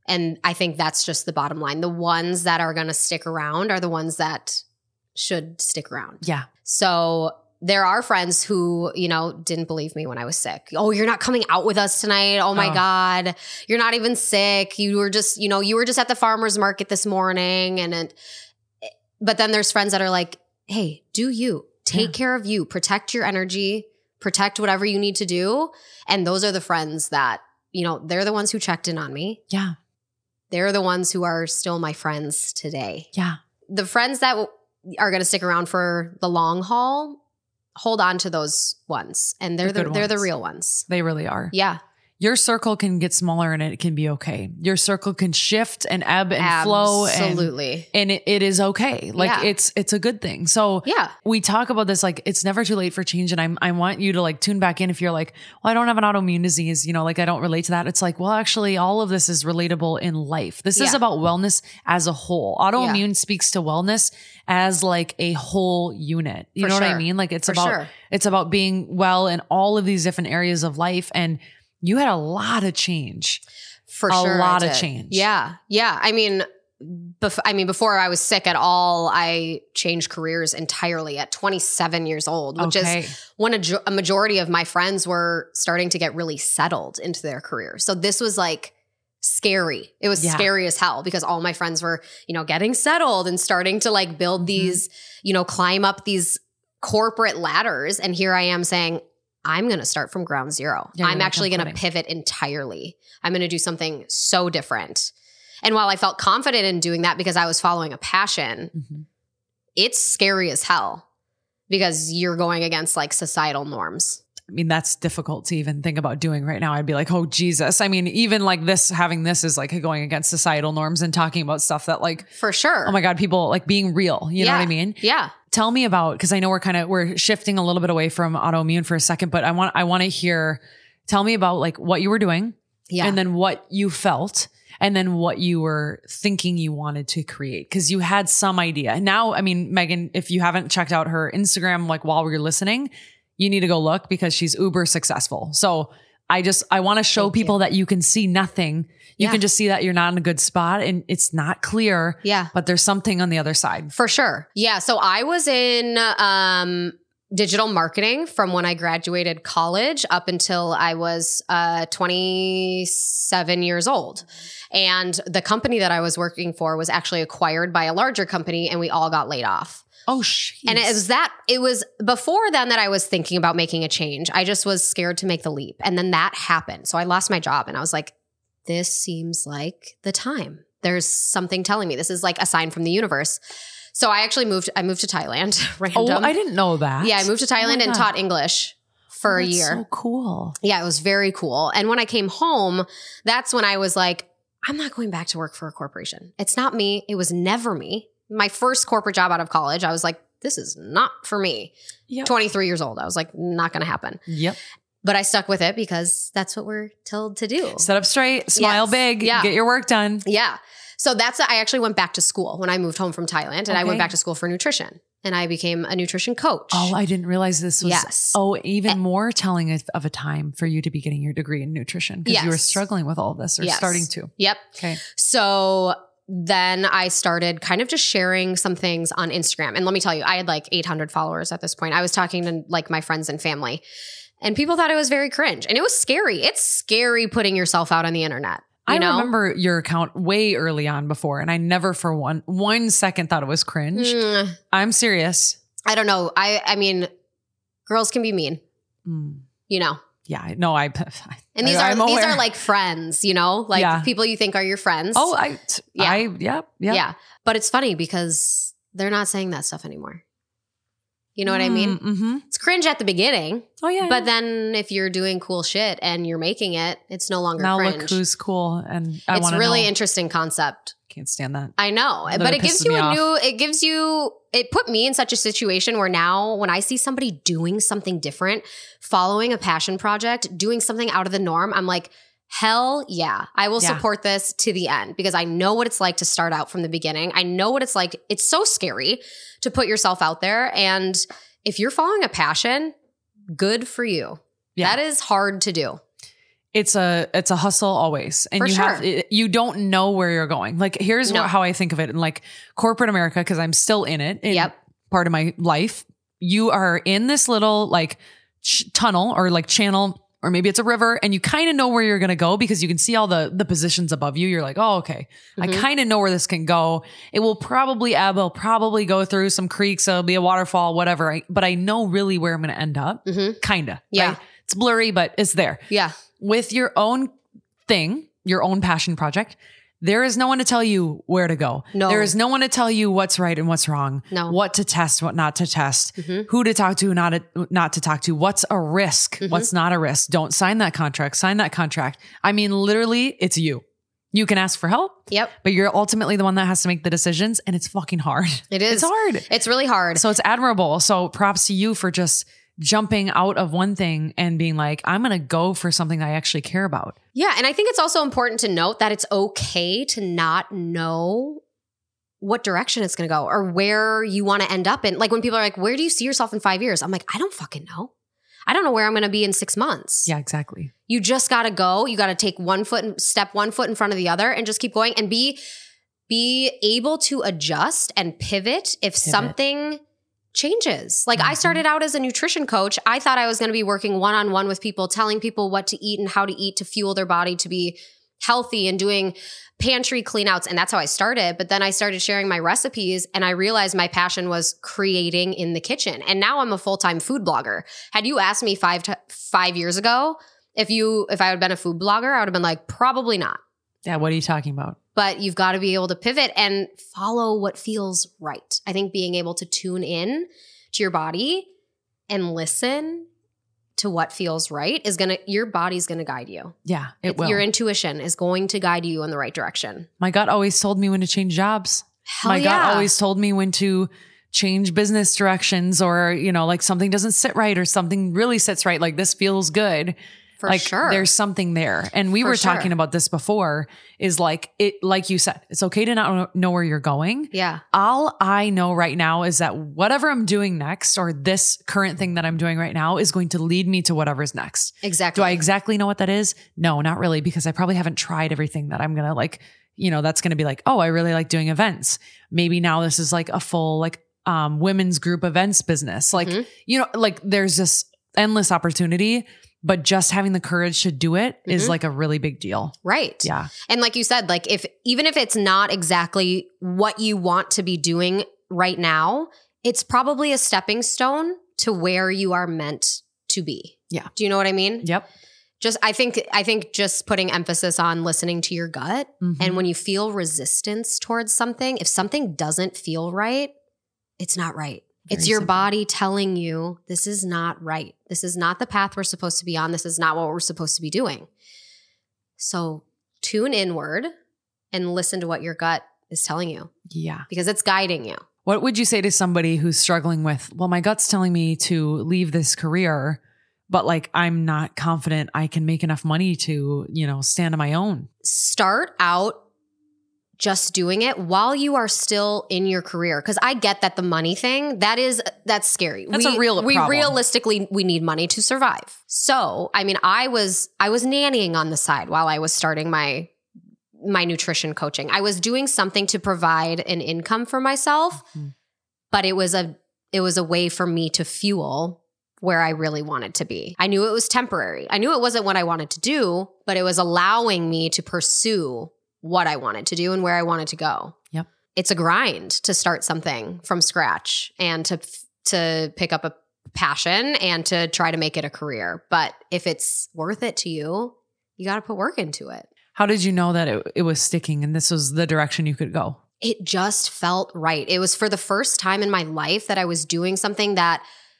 And I think that's just the bottom line. The ones that are going to stick around are the ones that should stick around. Yeah. So there are friends who, you know, didn't believe me when I was sick. Oh, you're not coming out with us tonight. Oh my Oh. God. You're not even sick. You were just, you know, you were just at the farmer's market this morning. And it, but then there's friends that are like, hey, do you take Yeah. care of you, protect your energy, protect whatever you need to do. And those are the friends that, you know, they're the ones who checked in on me. Yeah. They're the ones who are still my friends today. Yeah. The friends that w- are going to stick around for the long haul, hold on to those ones. And they're The the, good they're the ones. real ones. They really are. Yeah. Your circle can get smaller and it can be okay. Your circle can shift and ebb and flow. And, Absolutely. and it, it is okay. Like Yeah. it's, it's a good thing. So Yeah. we talk about this, like it's never too late for change. And I'm, I want you to like tune back in if you're like, well, I don't have an autoimmune disease, you know, like I don't relate to that. It's like, well, actually all of this is relatable in life. This is Yeah. about wellness as a whole. Autoimmune speaks to wellness as like a whole unit. You For know what I sure. mean? Like it's For about, sure. it's about being well in all of these different areas of life. And you had a lot of change. For A sure. I lot of did. change. Yeah. Yeah. I mean, bef- I mean, before I was sick at all, I changed careers entirely at twenty-seven years old, which Okay. is when a, jo- a majority of my friends were starting to get really settled into their career. So this was like scary. It was Yeah. scary as hell because all my friends were, you know, getting settled and starting to like build Mm-hmm. these, you know, climb up these corporate ladders. And here I am saying, I'm going to start from ground zero. Yeah, you're I'm like, actually I'm going to quitting. pivot entirely. I'm going to do something so different. And while I felt confident in doing that because I was following a passion, Mhm. it's scary as hell because you're going against like societal norms. I mean, that's difficult to even think about doing right now. I'd be like, oh, Jesus. I mean, even like this, having this is like going against societal norms and talking about stuff that like, For sure. oh my God, people like being real. You know Yeah. what I mean? Yeah. Tell me about, because I know we're kind of, we're shifting a little bit away from autoimmune for a second, but I want, I want to hear, tell me about like what you were doing Yeah. and then what you felt and then what you were thinking you wanted to create. Cause you had some idea. Now, I mean, Megan, if you haven't checked out her Instagram, like while we're listening, you need to go look because she's uber successful. So I just, I want to show Thank people that you can see nothing. You Yeah. can just see that you're not in a good spot and it's not clear, Yeah. but there's something on the other side. For sure. Yeah. So I was in um, digital marketing from when I graduated college up until I was uh, twenty-seven years old. And the company that I was working for was actually acquired by a larger company and we all got laid off. Oh, shit. And it was that, it was before then that I was thinking about making a change. I just was scared to make the leap. And then that happened. So I lost my job and I was like, this seems like the time. There's something telling me this is like a sign from the universe. So I actually moved, I moved to Thailand. Random. Oh, I didn't know that. Yeah, I moved to Thailand my and God. taught English for Oh, a that's year. So cool. Yeah, it was very cool. And when I came home, that's when I was like, I'm not going back to work for a corporation. It's not me. It was never me. My first corporate job out of college, I was like, this is not for me. Yep. twenty-three years old. I was like, not going to happen. Yep. But I stuck with it because that's what we're told to do. Set up straight, smile Yes. big, Yeah. get your work done. Yeah. So that's, I actually went back to school when I moved home from Thailand and I Okay. went back to school for nutrition and I became a nutrition coach. Oh, I didn't realize this was Yes. oh, even more telling of- of a time for you to be getting your degree in nutrition because you were Yes. struggling with all of this or Yes. starting to. Yep. Okay. So then I started kind of just sharing some things on Instagram. And let me tell you, I had like eight hundred followers at this point. I was talking to like my friends and family and people thought it was very cringe and it was scary. It's scary putting yourself out on the internet. You I know? remember your account way early on before, and I never for one one second thought it was cringe. Mm, I'm serious. I don't know. I, I mean, girls can be mean, Mm. you know? Yeah, no, I. And these I- are I'm these aware. are like friends, you know, like Yeah. people you think are your friends. Oh, I, Yeah. I, yep, yep. yeah. But it's funny because they're not saying that stuff anymore. You know what I mean? Mm-hmm. It's cringe at the beginning, Oh yeah. but then if you're doing cool shit and you're making it, it's no longer now cringe. look who's cool, and I it's want to really know. interesting concept. Can't stand that. I know, That but it gives pisses you me a off. new. It gives you. It put me in such a situation where now, when I see somebody doing something different, following a passion project, doing something out of the norm, I'm like, hell yeah, I will Yeah. support this to the end because I know what it's like to start out from the beginning. I know what it's like. It's so scary to put yourself out there, and if you're following a passion, good for you. Yeah. That is hard to do. it's a, it's a hustle always. And For you sure. have, it, you don't know where you're going. Like, here's No. what, how I think of it in like corporate America, cause I'm still in it. In Yep. part of my life. You are in this little like ch- tunnel or like channel, or maybe it's a river, and you kind of know where you're going to go because you can see all the, the positions above you. You're like, oh, okay. Mm-hmm. I kind of know where this can go. It will probably ebb. It'll probably go through some creeks. It'll be a waterfall, whatever. I, but I know really where I'm going to end up. Mhm. Kind of. Yeah. Right? It's blurry, but it's there. Yeah. With your own thing, your own passion project, there is no one to tell you where to go. No. There is no one to tell you what's right and what's wrong. No. What to test, what not to test, Mhm. who to talk to, not to, not to talk to, what's a risk, Mm-hmm. what's not a risk. Don't sign that contract, sign that contract. I mean, literally, it's you. You can ask for help, Yep. but you're ultimately the one that has to make the decisions, and it's fucking hard. It is. It's hard. It's really hard. So it's admirable. So props to you for just jumping out of one thing and being like, I'm going to go for something I actually care about. Yeah. And I think it's also important to note that it's okay to not know what direction it's going to go or where you want to end up in. Like when people are like, where do you see yourself in five years? I'm like, I don't fucking know. I don't know where I'm going to be in six months. Yeah, exactly. You just got to go. You got to take one foot and step one foot in front of the other and just keep going and be, be able to adjust and pivot if something changes. Like Mm-hmm. I started out as a nutrition coach. I thought I was going to be working one-on-one with people, telling people what to eat and how to eat to fuel their body to be healthy and doing pantry clean outs. And that's how I started. But then I started sharing my recipes and I realized my passion was creating in the kitchen. And now I'm a full-time food blogger. Had you asked me five, t- five years ago, if you, if I had been a food blogger, I would have been like, probably not. Yeah. What are you talking about? But you've got to be able to pivot and follow what feels right. I think being able to tune in to your body and listen to what feels right is going to, your body's going to guide you. Yeah, it will. Your intuition is going to guide you in the right direction. My gut always told me when to change jobs. Hell My yeah. gut always told me when to change business directions, or, you know, like something doesn't sit right or something really sits right. Like this feels good. For like sure. there's something there. And we For were sure. talking about this before, is like it, like you said, it's okay to not know where you're going. Yeah. All I know right now is that whatever I'm doing next, or this current thing that I'm doing right now, is going to lead me to whatever's next. Exactly. Do I exactly know what that is? No, not really, because I probably haven't tried everything that I'm going to like, you know, that's going to be like, oh, I really like doing events. Maybe now this is like a full, like, um, women's group events business. Like, Mhm. you know, like there's this endless opportunity, but just having the courage to do it is Mhm. like a really big deal. Right. Yeah. And like you said, like if, even if it's not exactly what you want to be doing right now, it's probably a stepping stone to where you are meant to be. Yeah. Do you know what I mean? Yep. Just, I think, I think just putting emphasis on listening to your gut. Mhm. And when you feel resistance towards something, if something doesn't feel right, it's not right. It's Very your simple. body telling you this is not right. This is not the path we're supposed to be on. This is not what we're supposed to be doing. So tune inward and listen to what your gut is telling you, Yeah. because it's guiding you. What would you say to somebody who's struggling with, well, my gut's telling me to leave this career, but like I'm not confident I can make enough money to, you know, stand on my own? Start out just doing it while you are still in your career. Cause I get that the money thing, that is, that's scary. That's we, a real We problem. realistically, we need money to survive. So, I mean, I was, I was nannying on the side while I was starting my, my nutrition coaching. I was doing something to provide an income for myself, Mhm. but it was a, it was a way for me to fuel where I really wanted to be. I knew it was temporary. I knew it wasn't what I wanted to do, but it was allowing me to pursue what I wanted to do and where I wanted to go. Yep. It's a grind to start something from scratch and to to pick up a passion and to try to make it a career. But if it's worth it to you, you got to put work into it. How did you know that it, it was sticking and this was the direction you could go? It just felt right. It was for the first time in my life that I was doing something that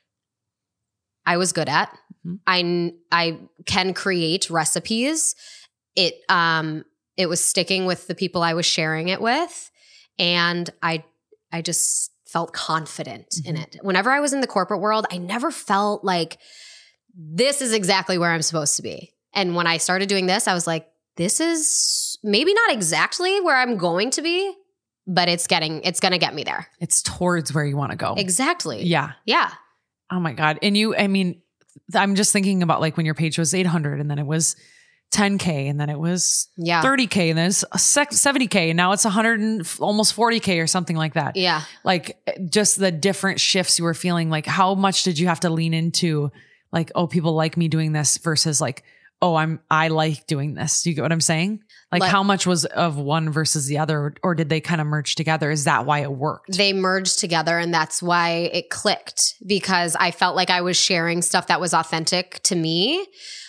I was good at. Mhm. I I can create recipes. It um it was sticking with the people I was sharing it with, and I I just felt confident in Mhm. it. Whenever I was in the corporate world, I never felt like this is exactly where I'm supposed to be. And when I started doing this, I was like, this is maybe not exactly where I'm going to be, but it's getting it's going to get me there. It's towards where you want to go. Exactly. Yeah. Yeah. Oh my God. And you, I mean, I'm just thinking about like when your page was eight hundred and then it was ten K and then it was Yeah. thirty K and then it's seventy K and now it's one hundred and almost forty K or something like that. Yeah. Like just the different shifts you were feeling. Like how much did you have to lean into like, oh, people like me doing this versus like, oh, I'm, I like doing this. You get what I'm saying? Like, Like- how much was of one versus the other, or, or did they kind of merge together? Is that why it worked? They merged together and that's why it clicked, because I felt like I was sharing stuff that was authentic to me.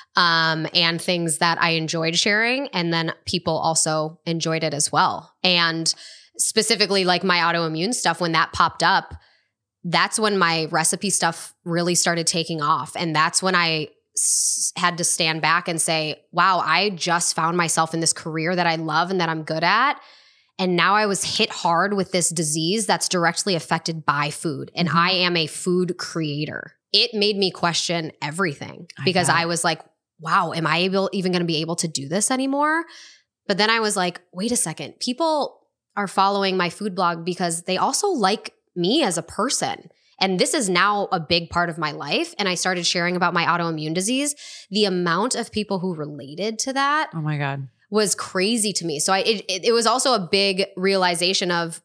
Um, and things that I enjoyed sharing. And then people also enjoyed it as well. And specifically like my autoimmune stuff, when that popped up, that's when my recipe stuff really started taking off. And that's when I s- had to stand back and say, wow, I just found myself in this career that I love and that I'm good at. And now I was hit hard with this disease that's directly affected by food. And Mhm. I am a food creator. It made me question everything because bet. I was like, wow, am I able even going to be able to do this anymore? But then I was like, wait a second. People are following my food blog because they also like me as a person. And this is now a big part of my life. And I started sharing about my autoimmune disease. The amount of people who related to that Oh my God. was crazy to me. So I, it, it, it was also a big realization of,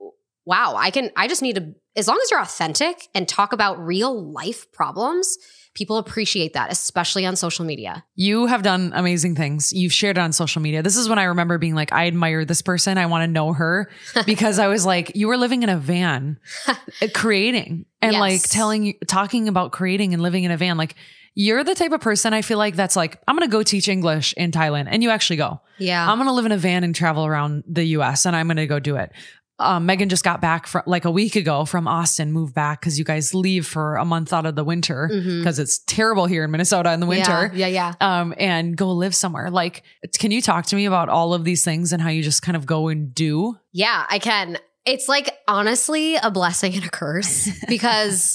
wow, I can, I just need to, as long as you're authentic and talk about real life problems, people appreciate that, especially on social media. You have done amazing things. You've shared it on social media. This is when I remember being like, I admire this person. I want to know her because I was like, you were living in a van uh, creating and Yes. like telling you, talking about creating and living in a van. Like you're the type of person I feel like that's like, I'm going to go teach English in Thailand, and you actually go. Yeah. I'm going to live in a van and travel around the U S and I'm going to go do it. Um, Megan just got back from like a week ago from Austin, moved back because you guys leave for a month out of the winter because Mhm. it's terrible here in Minnesota in the winter. Yeah, yeah, Um, and go live somewhere. Like, can you talk to me about all of these things and how you just kind of go and do? yeah. I can. It's like honestly a blessing and a curse because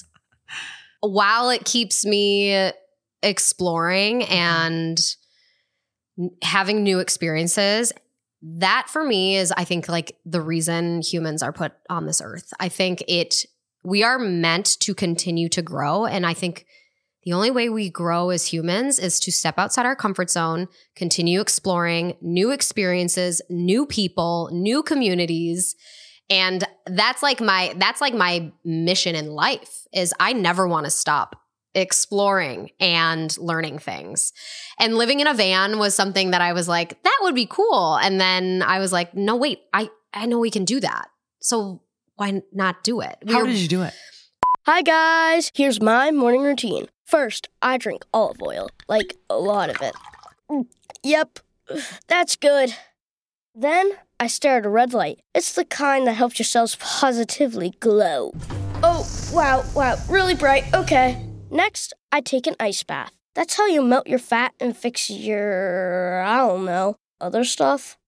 while it keeps me exploring and having new experiences, that for me is, I think, like the reason humans are put on this earth. I think it, we are meant to continue to grow. And I think the only way we grow as humans is to step outside our comfort zone, continue exploring new experiences, new people, new communities. And that's like my, that's like my mission in life is I never want to stop exploring and learning things. And living in a van was something that I was like, that would be cool. And then I was like, no, wait, I, I know we can do that. So why not do it? We How were- did you do it? Hi guys, here's my morning routine. First, I drink olive oil, like a lot of it. Mm, Yep, that's good. Then I stare at a red light. It's the kind that helps your cells positively glow. Oh, wow, wow, really bright, okay. Next, I take an ice bath. That's how you melt your fat and fix your, I don't know, other stuff.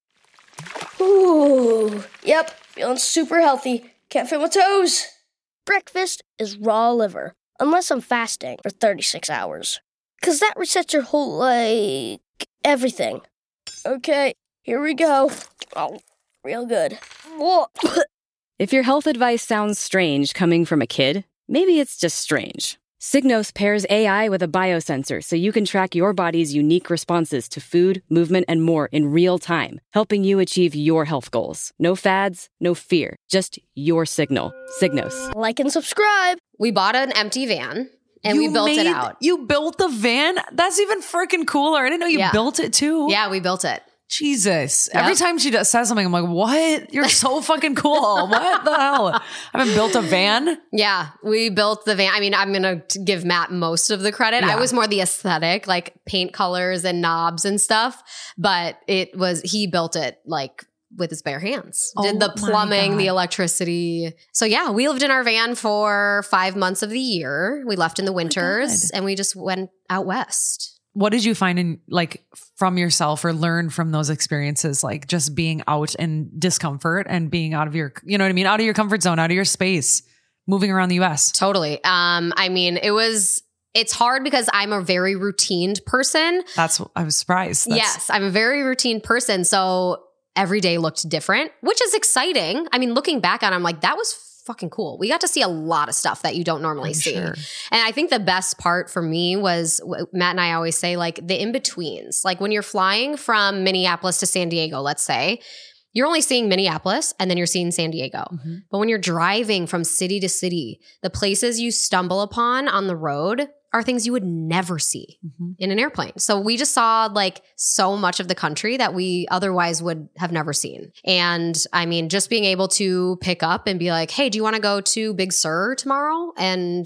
Ooh, yep, feeling super healthy. Can't feel my toes. Breakfast is raw liver, unless I'm fasting for thirty-six hours. Cause that resets your whole, like, everything. Okay, here we go. Oh, real good. Whoa. If your health advice sounds strange coming from a kid, maybe it's just strange. Signos pairs A I with a biosensor so you can track your body's unique responses to food, movement, and more in real time, helping you achieve your health goals. No fads, no fear, just your signal. Signos. Like and subscribe. we bought an empty van and You we built it made- out. You built the van? That's even freaking cooler. I didn't know you Yeah. built it too. Yeah, we built it. Jesus. Yep. Every time she does, says something, I'm like, what? You're so fucking cool. What the hell? I haven't built a van. Yeah, we built the van. I mean, I'm going to give Matt most of the credit. Yeah. I was more the aesthetic, like paint colors and knobs and stuff, but it was, he built it like with his bare hands. Oh Did the my plumbing, the God. electricity. So yeah, we lived in our van for five months of the year. We left in the winters God. and we just went out west. What did you find in like from yourself or learn from those experiences? Like just being out in discomfort and being out of your, you know what I mean? Out of your comfort zone, out of your space, moving around the U S. Totally. Um, I mean, it was, it's hard because I'm a very routined person. That's, I was surprised. That's, Yes, I'm a very routine person. So every day looked different, which is exciting. I mean, looking back on it, I'm like, that was fucking cool. We got to see a lot of stuff that you don't normally I'm see. sure. And I think the best part for me was Matt and I always say, like, the in-betweens. Like when you're flying from Minneapolis to San Diego, let's say, you're only seeing Minneapolis and then you're seeing San Diego. Mm-hmm. But when you're driving from city to city, the places you stumble upon on the road are things you would never see Mm-hmm. in an airplane. So we just saw like so much of the country that we otherwise would have never seen. And I mean, just being able to pick up and be like, hey, do you want to go to Big Sur tomorrow? And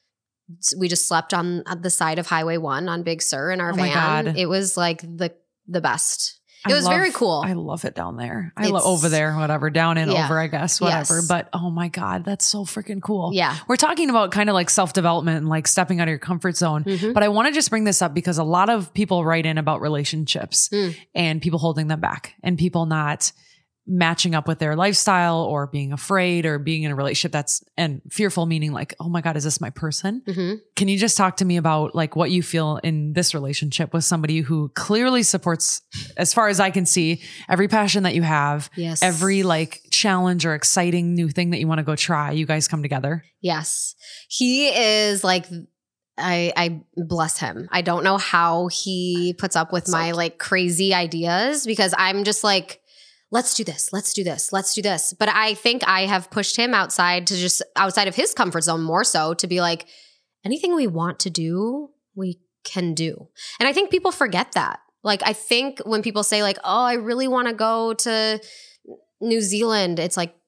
we just slept on the side of Highway one on Big Sur in our Oh my van. God. It was like the the best. It I was love- very cool. I love it down there. I love It's- over there, whatever, down and Yeah. over, I guess, whatever. Yes. But oh my God, that's so freaking cool. Yeah. We're talking about kind of like self-development and like stepping out of your comfort zone. Mhm. But I want to just bring this up because a lot of people write in about relationships Mm. and people holding them back and people not matching up with their lifestyle or being afraid or being in a relationship that's and fearful, meaning like, oh my God, is this my person? Mhm. Can you just talk to me about like what you feel in this relationship with somebody who clearly supports, as far as I can see, every passion that you have, Yes. every like challenge or exciting new thing that you want to go try, you guys come together? Yes. He is like, I, I bless him. I don't know how he puts up with my like crazy ideas because I'm just like, let's do this. Let's do this. Let's do this. But I think I have pushed him outside to just outside of his comfort zone more so to be like, anything we want to do, we can do. And I think people forget that. Like, I think when people say like, oh, I really want to go to New Zealand, it's like,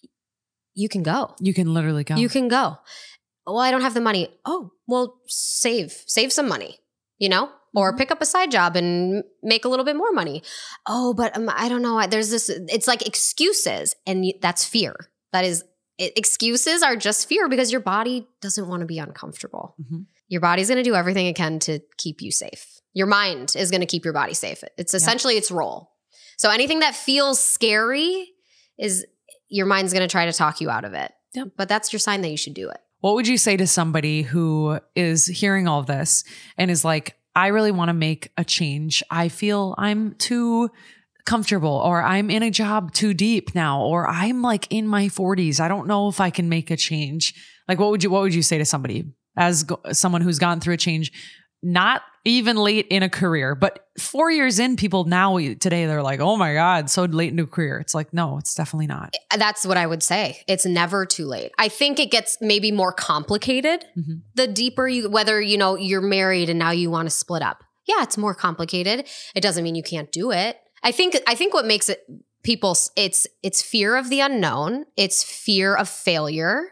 you can go. You can literally go. You can go. Well, I don't have the money. Oh, well, save, save some money, you know, or Mhm. pick up a side job and make a little bit more money. Oh, but um, I don't know. There's this, it's like excuses. And y- that's fear. That is, it, excuses are just fear because your body doesn't want to be uncomfortable. Mhm. Your body's going to do everything it can to keep you safe. Your mind is going to keep your body safe. It's essentially its role. So anything that feels scary is your mind's going to try to talk you out of it. Yep. But that's your sign that you should do it. What would you say to somebody who is hearing all of this and is like, I really want to make a change. I feel I'm too comfortable, or I'm in a job too deep now, or I'm like in my forties. I don't know if I can make a change. Like, what would you, what would you say to somebody as go- someone who's gone through a change, not even late in a career, but four years in, people now today, they're like, oh my God, so late into a career. It's like, no, it's definitely not. That's what I would say. It's never too late. I think it gets maybe more complicated Mhm. the deeper you, whether, you know, you're married and now you want to split up. Yeah, it's more complicated. It doesn't mean you can't do it. I think, I think what makes it people, it's, it's fear of the unknown. It's fear of failure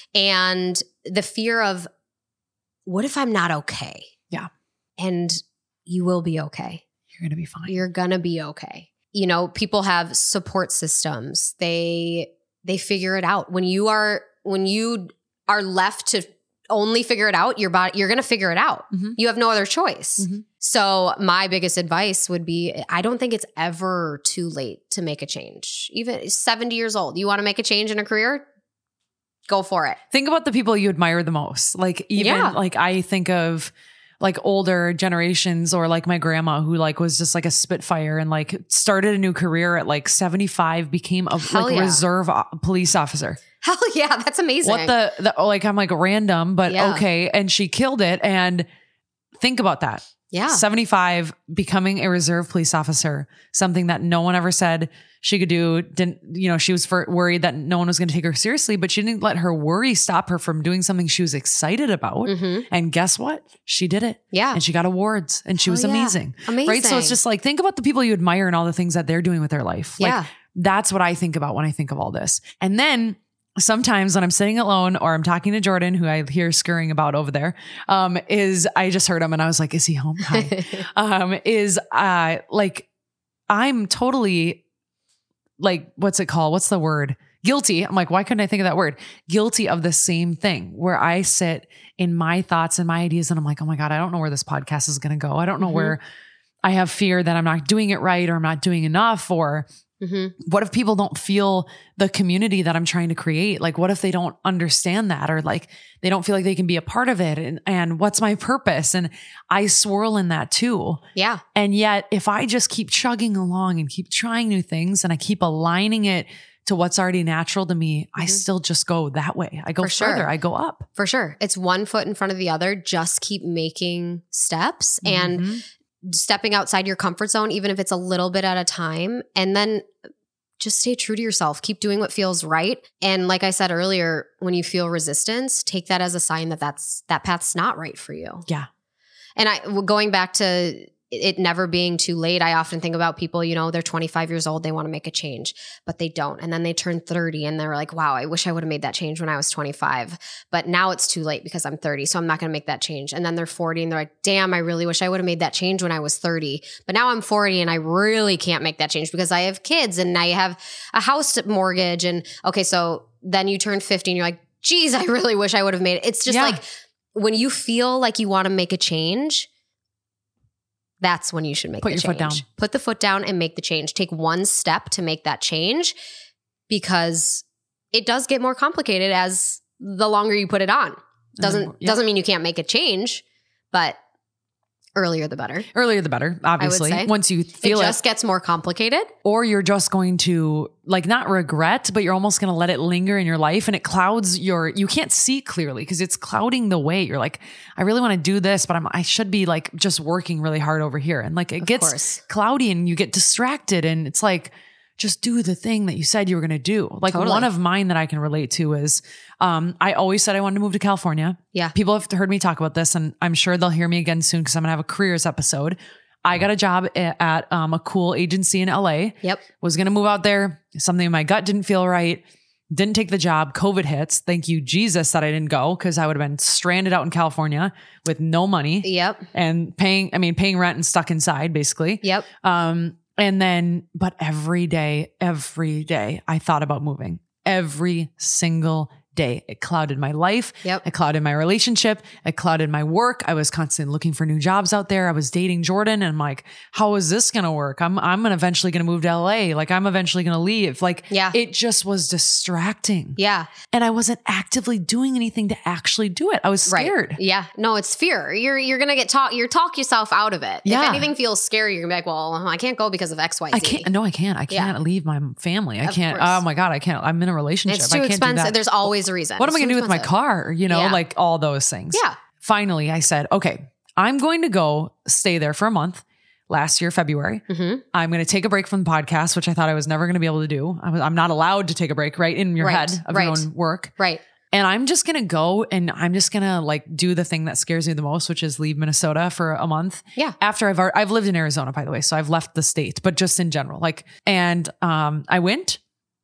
and the fear of what if I'm not okay? Yeah. And you will be okay. You're going to be fine. You're going to be okay. You know, people have support systems. They they figure it out. When you are when you are left to only figure it out, your body you're going to figure it out. Mhm. You have no other choice. Mhm. So, my biggest advice would be I don't think it's ever too late to make a change. Even seventy years old, you want to make a change in a career? Go for it. Think about the people you admire the most. Like even Yeah. like I think of like older generations or like my grandma who like was just like a spitfire and like started a new career at like seventy-five, became a Hell like yeah. reserve o- police officer. Hell yeah, that's amazing. What the, the like I'm like random, but Yeah. okay. And she killed it. And think about that. Yeah. seventy-five, becoming a reserve police officer, something that no one ever said she could do. Didn't, you know, she was for, worried that no one was going to take her seriously, but she didn't let her worry stop her from doing something she was excited about. Mhm. And guess what? She did it. Yeah. And she got awards and she Hell was yeah. amazing. Amazing. Right. So it's just like, think about the people you admire and all the things that they're doing with their life. Like, Yeah. that's what I think about when I think of all this. And then sometimes when I'm sitting alone or I'm talking to Jordan, who I hear scurrying about over there, um, is I just heard him and I was like, is he home? Hi. um, is uh, like, I'm totally like, what's it called? What's the word? Guilty. I'm like, why couldn't I think of that word? Guilty of the same thing where I sit in my thoughts and my ideas and I'm like, oh my God, I don't know where this podcast is going to go. I don't know Mhm. where I have fear that I'm not doing it right or I'm not doing enough, or Mhm. what if people don't feel the community that I'm trying to create? Like, what if they don't understand that, or like they don't feel like they can be a part of it? And, and what's my purpose? And I swirl in that too. Yeah. And yet if I just keep chugging along and keep trying new things and I keep aligning it to what's already natural to me, mm-hmm. I still just go that way. I go For further. Sure. I go up. For sure. It's one foot in front of the other. Just keep making steps and Mm-hmm. stepping outside your comfort zone, even if it's a little bit at a time. And then just stay true to yourself. Keep doing what feels right. And like I said earlier, when you feel resistance, take that as a sign that that's, that path's not right for you. Yeah. And I, going back to it never being too late, I often think about people, you know, they're twenty-five years old, they want to make a change, but they don't. And then they turn thirty and they're like, wow, I wish I would have made that change when I was twenty-five, but now it's too late because I'm thirty. So I'm not going to make that change. And then they're forty and they're like, damn, I really wish I would have made that change when I was thirty, but now I'm forty and I really can't make that change because I have kids and I have a house mortgage. And okay, so then you turn fifty and you're like, geez, I really wish I would have made it. It's just Yeah. like, when you feel like you want to make a change, that's when you should make Put the your change. foot down. Put the foot down and make the change. Take one step to make that change because it does get more complicated as the longer you put it on. Doesn't Yeah. doesn't mean you can't make a change, but earlier the better. Earlier the better, obviously. say. Once you feel it it, just gets more complicated. or you're just going to like not regret, but you're almost going to let it linger in your life and it clouds your, you can't see clearly because it's clouding the way. You're like, I really want to do this, but I'm, I should be like just working really hard over here. And like it Of gets course. cloudy and you get distracted and it's like, just do the thing that you said you were going to do. Like Totally. one of mine that I can relate to is, um, I always said I wanted to move to California. Yeah. People have heard me talk about this and I'm sure they'll hear me again soon because I'm going to have a careers episode. I got a job at, at um, a cool agency in L A. Yep. Was going to move out there. Something in my gut didn't feel right. Didn't take the job. COVID hits. Thank you, Jesus, that I didn't go because I would have been stranded out in California with no money Yep. and paying, I mean, paying rent and stuck inside basically. Yep. Um, and then, but every day, every day I thought about moving every single day. It clouded my life. Yep. It clouded my relationship. It clouded my work. I was constantly looking for new jobs out there. I was dating Jordan and I'm like, how is this going to work? I'm, I'm gonna eventually going to move to L A. Like I'm eventually going to leave. Like Yeah. it just was distracting. Yeah. And I wasn't actively doing anything to actually do it. I was scared. Right. Yeah. No, it's fear. You're you're gonna get talk. You're talk yourself out of it. Yeah. If anything feels scary, you're gonna be like, well, I can't go because of X, Y, Z. I can't, no, I can't. I can't Yeah. leave my family. I Of can't. course. Oh my God. I can't. I'm in a relationship. It's I too can't do expensive. that. There's always a reason. What am I It's going to too do with my expensive. car? You know, Yeah. like all those things. Yeah. Finally, I said, okay, I'm going to go stay there for a month. Last year, February, Mm-hmm. I'm going to take a break from the podcast, which I thought I was never going to be able to do. I was, I'm not allowed to take a break, right? In your Right, head of right. your own work. Right. And I'm just going to go and I'm just going to like do the thing that scares me the most, which is leave Minnesota for a month. Yeah. After I've, already, I've lived in Arizona, by the way. So I've left the state, but just in general, like, and, um, I went,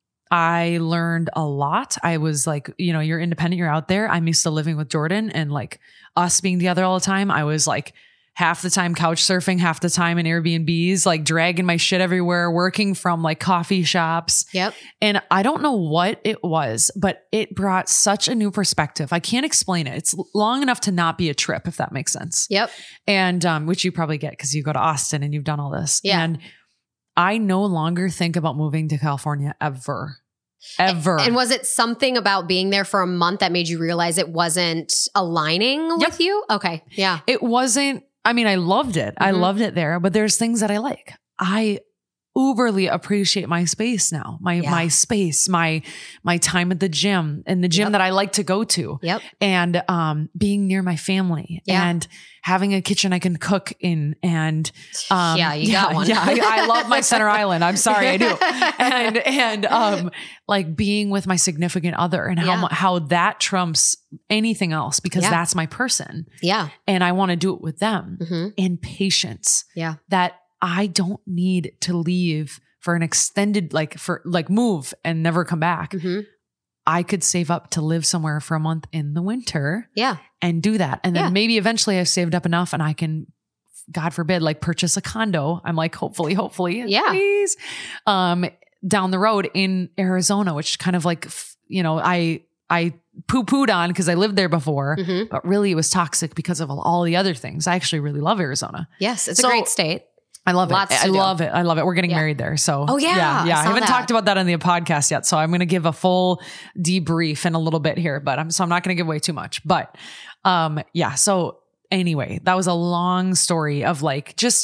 I learned a lot. I was like, you know, you're independent, you're out there. I'm used to living with Jordan and like us being together all the time. I was like half the time couch surfing, half the time in Airbnbs, like dragging my shit everywhere, working from like coffee shops. Yep. And I don't know what it was, but it brought such a new perspective. I can't explain it. It's long enough to not be a trip, if that makes sense. Yep. And, um, which you probably get because you go to Austin and you've done all this. Yeah. And I no longer think about moving to California ever. Ever. And was it something about being there for a month that made you realize it wasn't aligning Yep. with you? Okay. Yeah. It wasn't, I mean, I loved it. I Mhm. loved it there, but there's things that I like. I uberly appreciate my space now. My Yeah. my space, my my time at the gym and the gym Yep. that I like to go to. Yep. And um being near my family Yeah. and having a kitchen I can cook in and um Yeah, you got one. Yeah, I, I love my center island. I'm sorry, I do. And and um like being with my significant other and how Yeah. mu- how that trumps anything else because Yeah. that's my person Yeah. and I want to do it with them. hmm And patience Yeah. that I don't need to leave for an extended, like for like move and never come back. hmm I could save up to live somewhere for a month in the winter Yeah. and do that. And then Yeah. maybe eventually I've saved up enough and I can, God forbid, like purchase a condo. I'm like, hopefully, hopefully, Yeah. please, um, down the road in Arizona, which kind of like, f- you know, I, I poo pooed on because I lived there before, hmm but really it was toxic because of all the other things. I actually really love Arizona. Yes. It's So- a great state. I love Lots it. to I do. love it. I love it. We're getting Yeah. married there. So, Oh, yeah. yeah. yeah. I I, saw haven't that. talked about that on the podcast yet. So I'm going to give a full debrief in a little bit here, but I'm, so I'm not going to give away too much, but, um, yeah. So anyway, that was a long story of like, just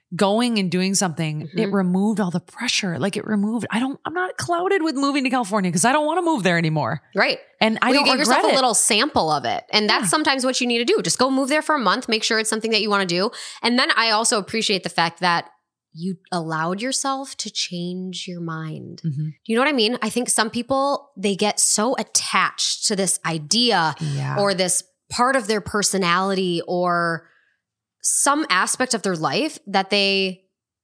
going and doing something, Mm-hmm. it removed all the pressure. Like it removed, I don't, I'm not clouded with moving to California because I don't want to move there anymore. Right. And I Well, don't you give regret yourself it. a little sample of it. And that's Yeah. sometimes what you need to do. Just go move there for a month, make sure it's something that you want to do. And then I also appreciate the fact that you allowed yourself to change your mind. Mhm. Do you know what I mean? I think some people, they get so attached to this idea Yeah. or this part of their personality or some aspect of their life that they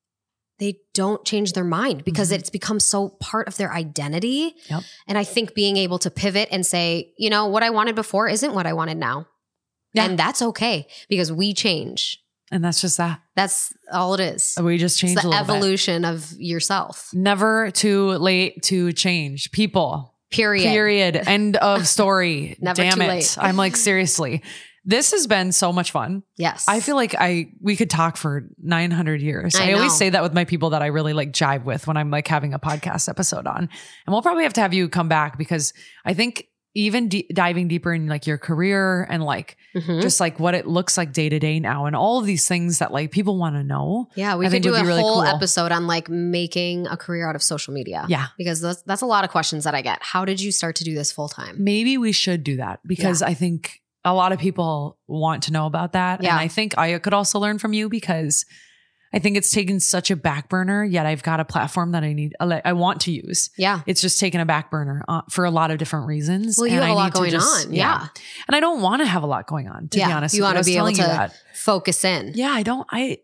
they don't change their mind because Mhm. it's become so part of their identity. Yep. And I think being able to pivot and say, you know, what I wanted before isn't what I wanted now. Yeah. And that's okay because we change. And that's just that. That's all it is. We just It's changed a the little bit. evolution of yourself. Never too late to change. People. Period. Period. End of story. Never Damn too it. late. I'm like, seriously. This has been so much fun. Yes. I feel like I we could talk for nine hundred years. I I, always know. say that with my people that I really like jive with when I'm like having a podcast episode on. And we'll probably have to have you come back because I think even d- diving deeper in like your career and like Mhm. just like what it looks like day to day now and all of these things that like people want to know. Yeah, we I could think do would a be really whole cool. episode on like making a career out of social media. Yeah. Because that's, that's a lot of questions that I get. How did you start to do this full time? Maybe we should do that because I think a lot of people want to know about that. Yeah. And I think I could also learn from you because I think it's taken such a back burner, yet I've got a platform that I need, I want to use. Yeah. It's just taken a back burner uh, for a lot of different reasons. Well, you And have I a lot need to going just- on. Yeah. And I don't want to have a lot going on, to Yeah. be honest. You with wanna I was be able telling you to- that. Focus in. Yeah, I don't, I,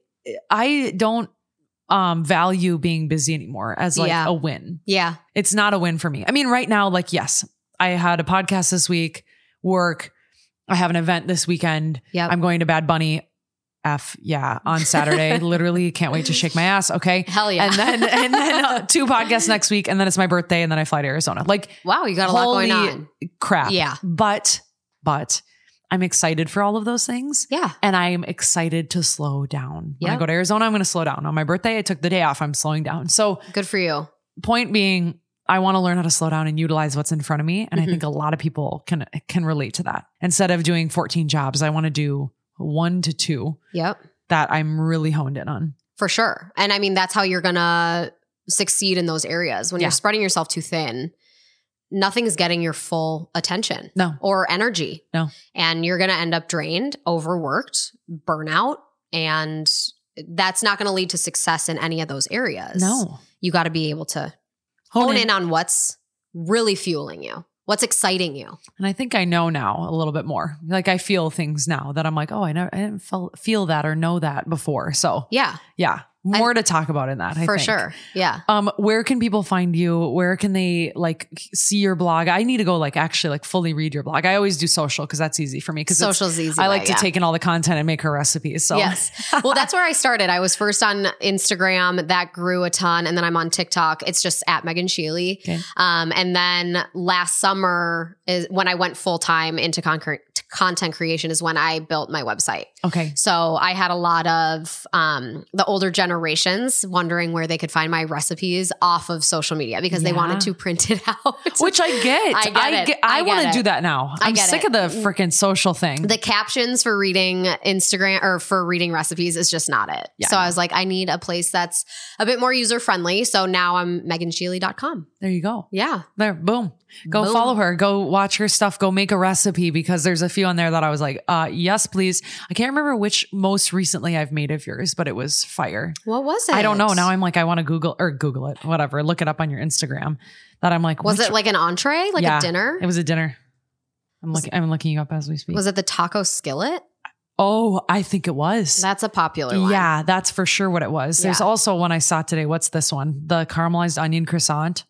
I don't um, value being busy anymore as like Yeah. a win. Yeah. It's not a win for me. I mean, right now, like, yes, I had a podcast this week, work. I have an event this weekend. Yep. I'm going to Bad Bunny. F yeah, on Saturday. Literally can't wait to shake my ass. Okay. Hell yeah. And then, and then uh, two podcasts next week. And then it's my birthday. And then I fly to Arizona. Like, Wow, you got a lot going holy on. crap. Yeah. But, but I'm excited for all of those things. Yeah. And I'm excited to slow down. When I Yep. go to Arizona, I'm going to slow down. On my birthday, I took the day off. I'm slowing down. So Good for you. point being, I want to learn how to slow down and utilize what's in front of me. And Mhm. I think a lot of people can, can relate to that. Instead of doing fourteen jobs, I want to do one to two Yep. that I'm really honed in on. For sure. And I mean, that's how you're going to succeed in those areas. When Yeah. you're spreading yourself too thin, nothing's getting your full attention No. or energy. No. And you're going to end up drained, overworked, burnout. And that's not going to lead to success in any of those areas. No. You got to be able to Hone, hone in. in on what's really fueling you, what's exciting you. And I think I know now a little bit more. Like I feel things now that I'm like, oh, I never I didn't feel, feel that or know that before. So Yeah, yeah, more to talk about in that. I for think. sure. Yeah. Um, where can people find you? Where can they like see your blog? I need to go like actually like fully read your blog. I always do social because that's easy for me. Because Social's easy. I like way, to yeah. take in all the content and make her recipes. So Yes. Well, that's where I started. I was first on Instagram. That grew a ton. And then I'm on TikTok. It's just at Megan Sheely. Okay. Um, and then last summer is when I went full time into con- content creation is when I built my website. okay. So I had a lot of um, the older generations wondering where they could find my recipes off of social media because they Yeah. wanted to print it out. Which I get. I get it. I, I want get to do it. that now. I I'm get sick it. of the freaking social thing. The captions for reading Instagram or for reading recipes is just not it. Yeah, so I I was like, I need a place that's a bit more user friendly. So now I'm megan sheely dot com. there you go. Yeah. There, boom. Go Boom. follow her. Go watch her stuff. Go make a recipe because there's a few on there that I was like, uh, yes, please. I can't remember which most recently I've made of yours, but it was fire. What was it? I don't know. Now I'm like, I want to Google or Google it, whatever. Look it up on your Instagram. That I'm like, Was which- it like an entree, like Yeah, a dinner? It was a dinner. I'm looking. I'm looking you up as we speak. Was it the taco skillet? Oh, I think it was. That's a popular one. Yeah, that's for sure what it was. There's Yeah. also one I saw today. What's this one? The caramelized onion croissant.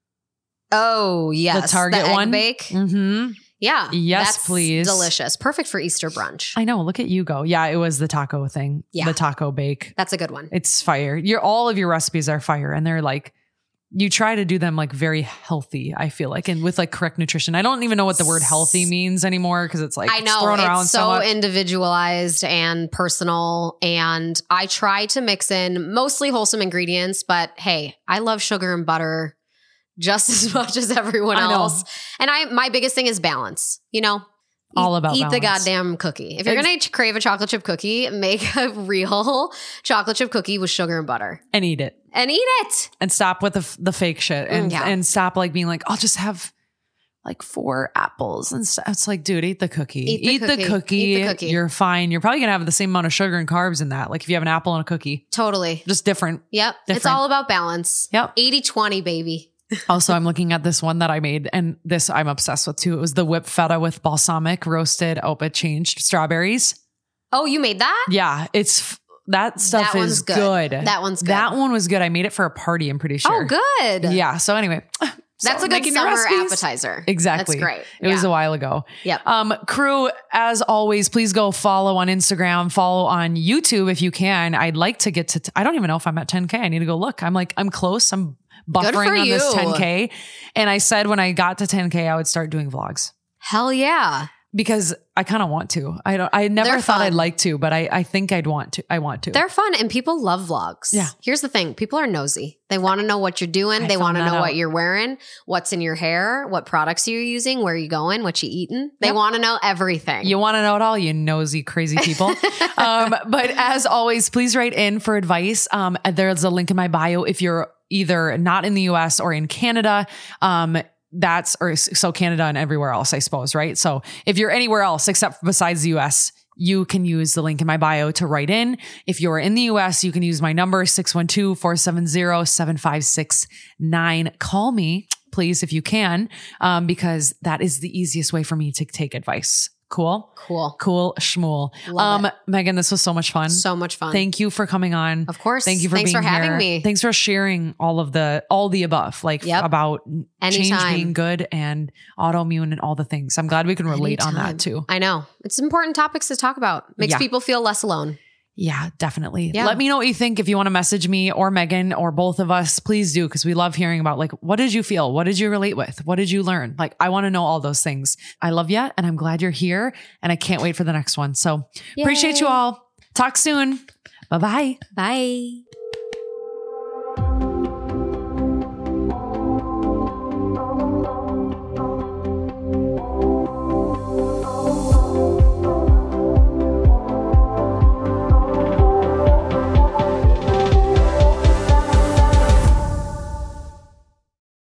Oh, yes. Target the egg one? bake. Mm-hmm. Yeah. Yes, That's please. Delicious. Perfect for Easter brunch. I know. Look at you go. Yeah, it was the taco thing. Yeah. The taco bake. That's a good one. It's fire. Your all of your recipes are fire, and they're like you try to do them like very healthy. I feel like, and with like correct nutrition. I don't even know what the word healthy means anymore because it's like I it's know thrown around it's so so much. individualized and personal. And I try to mix in mostly wholesome ingredients, but hey, I love sugar and butter just as much as everyone I know. else. And I, my biggest thing is balance, you know, All about eat the balance. goddamn cookie. If you're Ex- going to crave a chocolate chip cookie, make a real chocolate chip cookie with sugar and butter And eat it. and eat it. And stop with the, f- the fake shit. And, Mm, yeah. and stop like being like, I'll just have like four apples and stuff. It's like, dude, eat the cookie. Eat the cookie. cookie. Eat the cookie. You're fine. You're probably going to have the same amount of sugar and carbs in that. Like if you have an apple and a cookie, Totally. just different. Yep. It's Different. all about balance. Yep. eighty twenty, baby. Also, I'm looking at this one that I made, and this I'm obsessed with too. It was the whipped feta with balsamic roasted, oh, but changed strawberries. Oh, you made that? Yeah, it's that stuff That one's is good. good. That one's good. That one was good. I made it for a party, I'm pretty sure. Oh, good. Yeah. So anyway, That's so a good making your summer recipes. appetizer. Exactly. That's great. It was Yeah. a while ago. Yep. Um, crew, as always, please go follow on Instagram, follow on YouTube if you can. I'd like to get to, t- I don't even know if I'm at ten K. I need to go look. I'm like, I'm close. I'm buffering for on this you. ten K. And I said when I got to ten K, I would start doing vlogs Hell yeah. because I kind of want to. I don't, I never They're thought fun. I'd like to, but I, I think I'd want to. I want to. They're fun and people love vlogs. Yeah. Here's the thing. People are nosy. They want to know what you're doing. I they want to found know that what out. you're wearing, what's in your hair, what products you're using, where you going, what you eating. They Yep. want to know everything. You want to know it all, you nosy, crazy people. um, but as always, please write in for advice. Um, there's a link in my bio if you're either not in the U S or in Canada. Um, that's or so Canada and everywhere else, I suppose, right? So if you're anywhere else except besides the U S, you can use the link in my bio to write in. If you're in the U S, you can use my number six one two, four seven zero, seven five six nine. Call me, please, if you can, um, because that is the easiest way for me to take advice. Cool. Cool. Cool schmool. Love Um, Megan, this was so much fun. So much fun. Thank you for coming on. Of course. Thank you for Thanks being for having here. me. Thanks for sharing all of the all the above, like Yep. about change Anytime. being good and autoimmune and all the things. I'm glad we can relate on Anytime. that too. I know. It's important topics to talk about. Makes Yeah. people feel less alone. Yeah, definitely. Yeah. Let me know what you think. If you want to message me or Megan or both of us, please do, because we love hearing about like, what did you feel? What did you relate with? What did you learn? Like, I want to know all those things. I love you and I'm glad you're here and I can't wait for the next one. So appreciate you Yay. all. Talk soon. Bye-bye. Bye.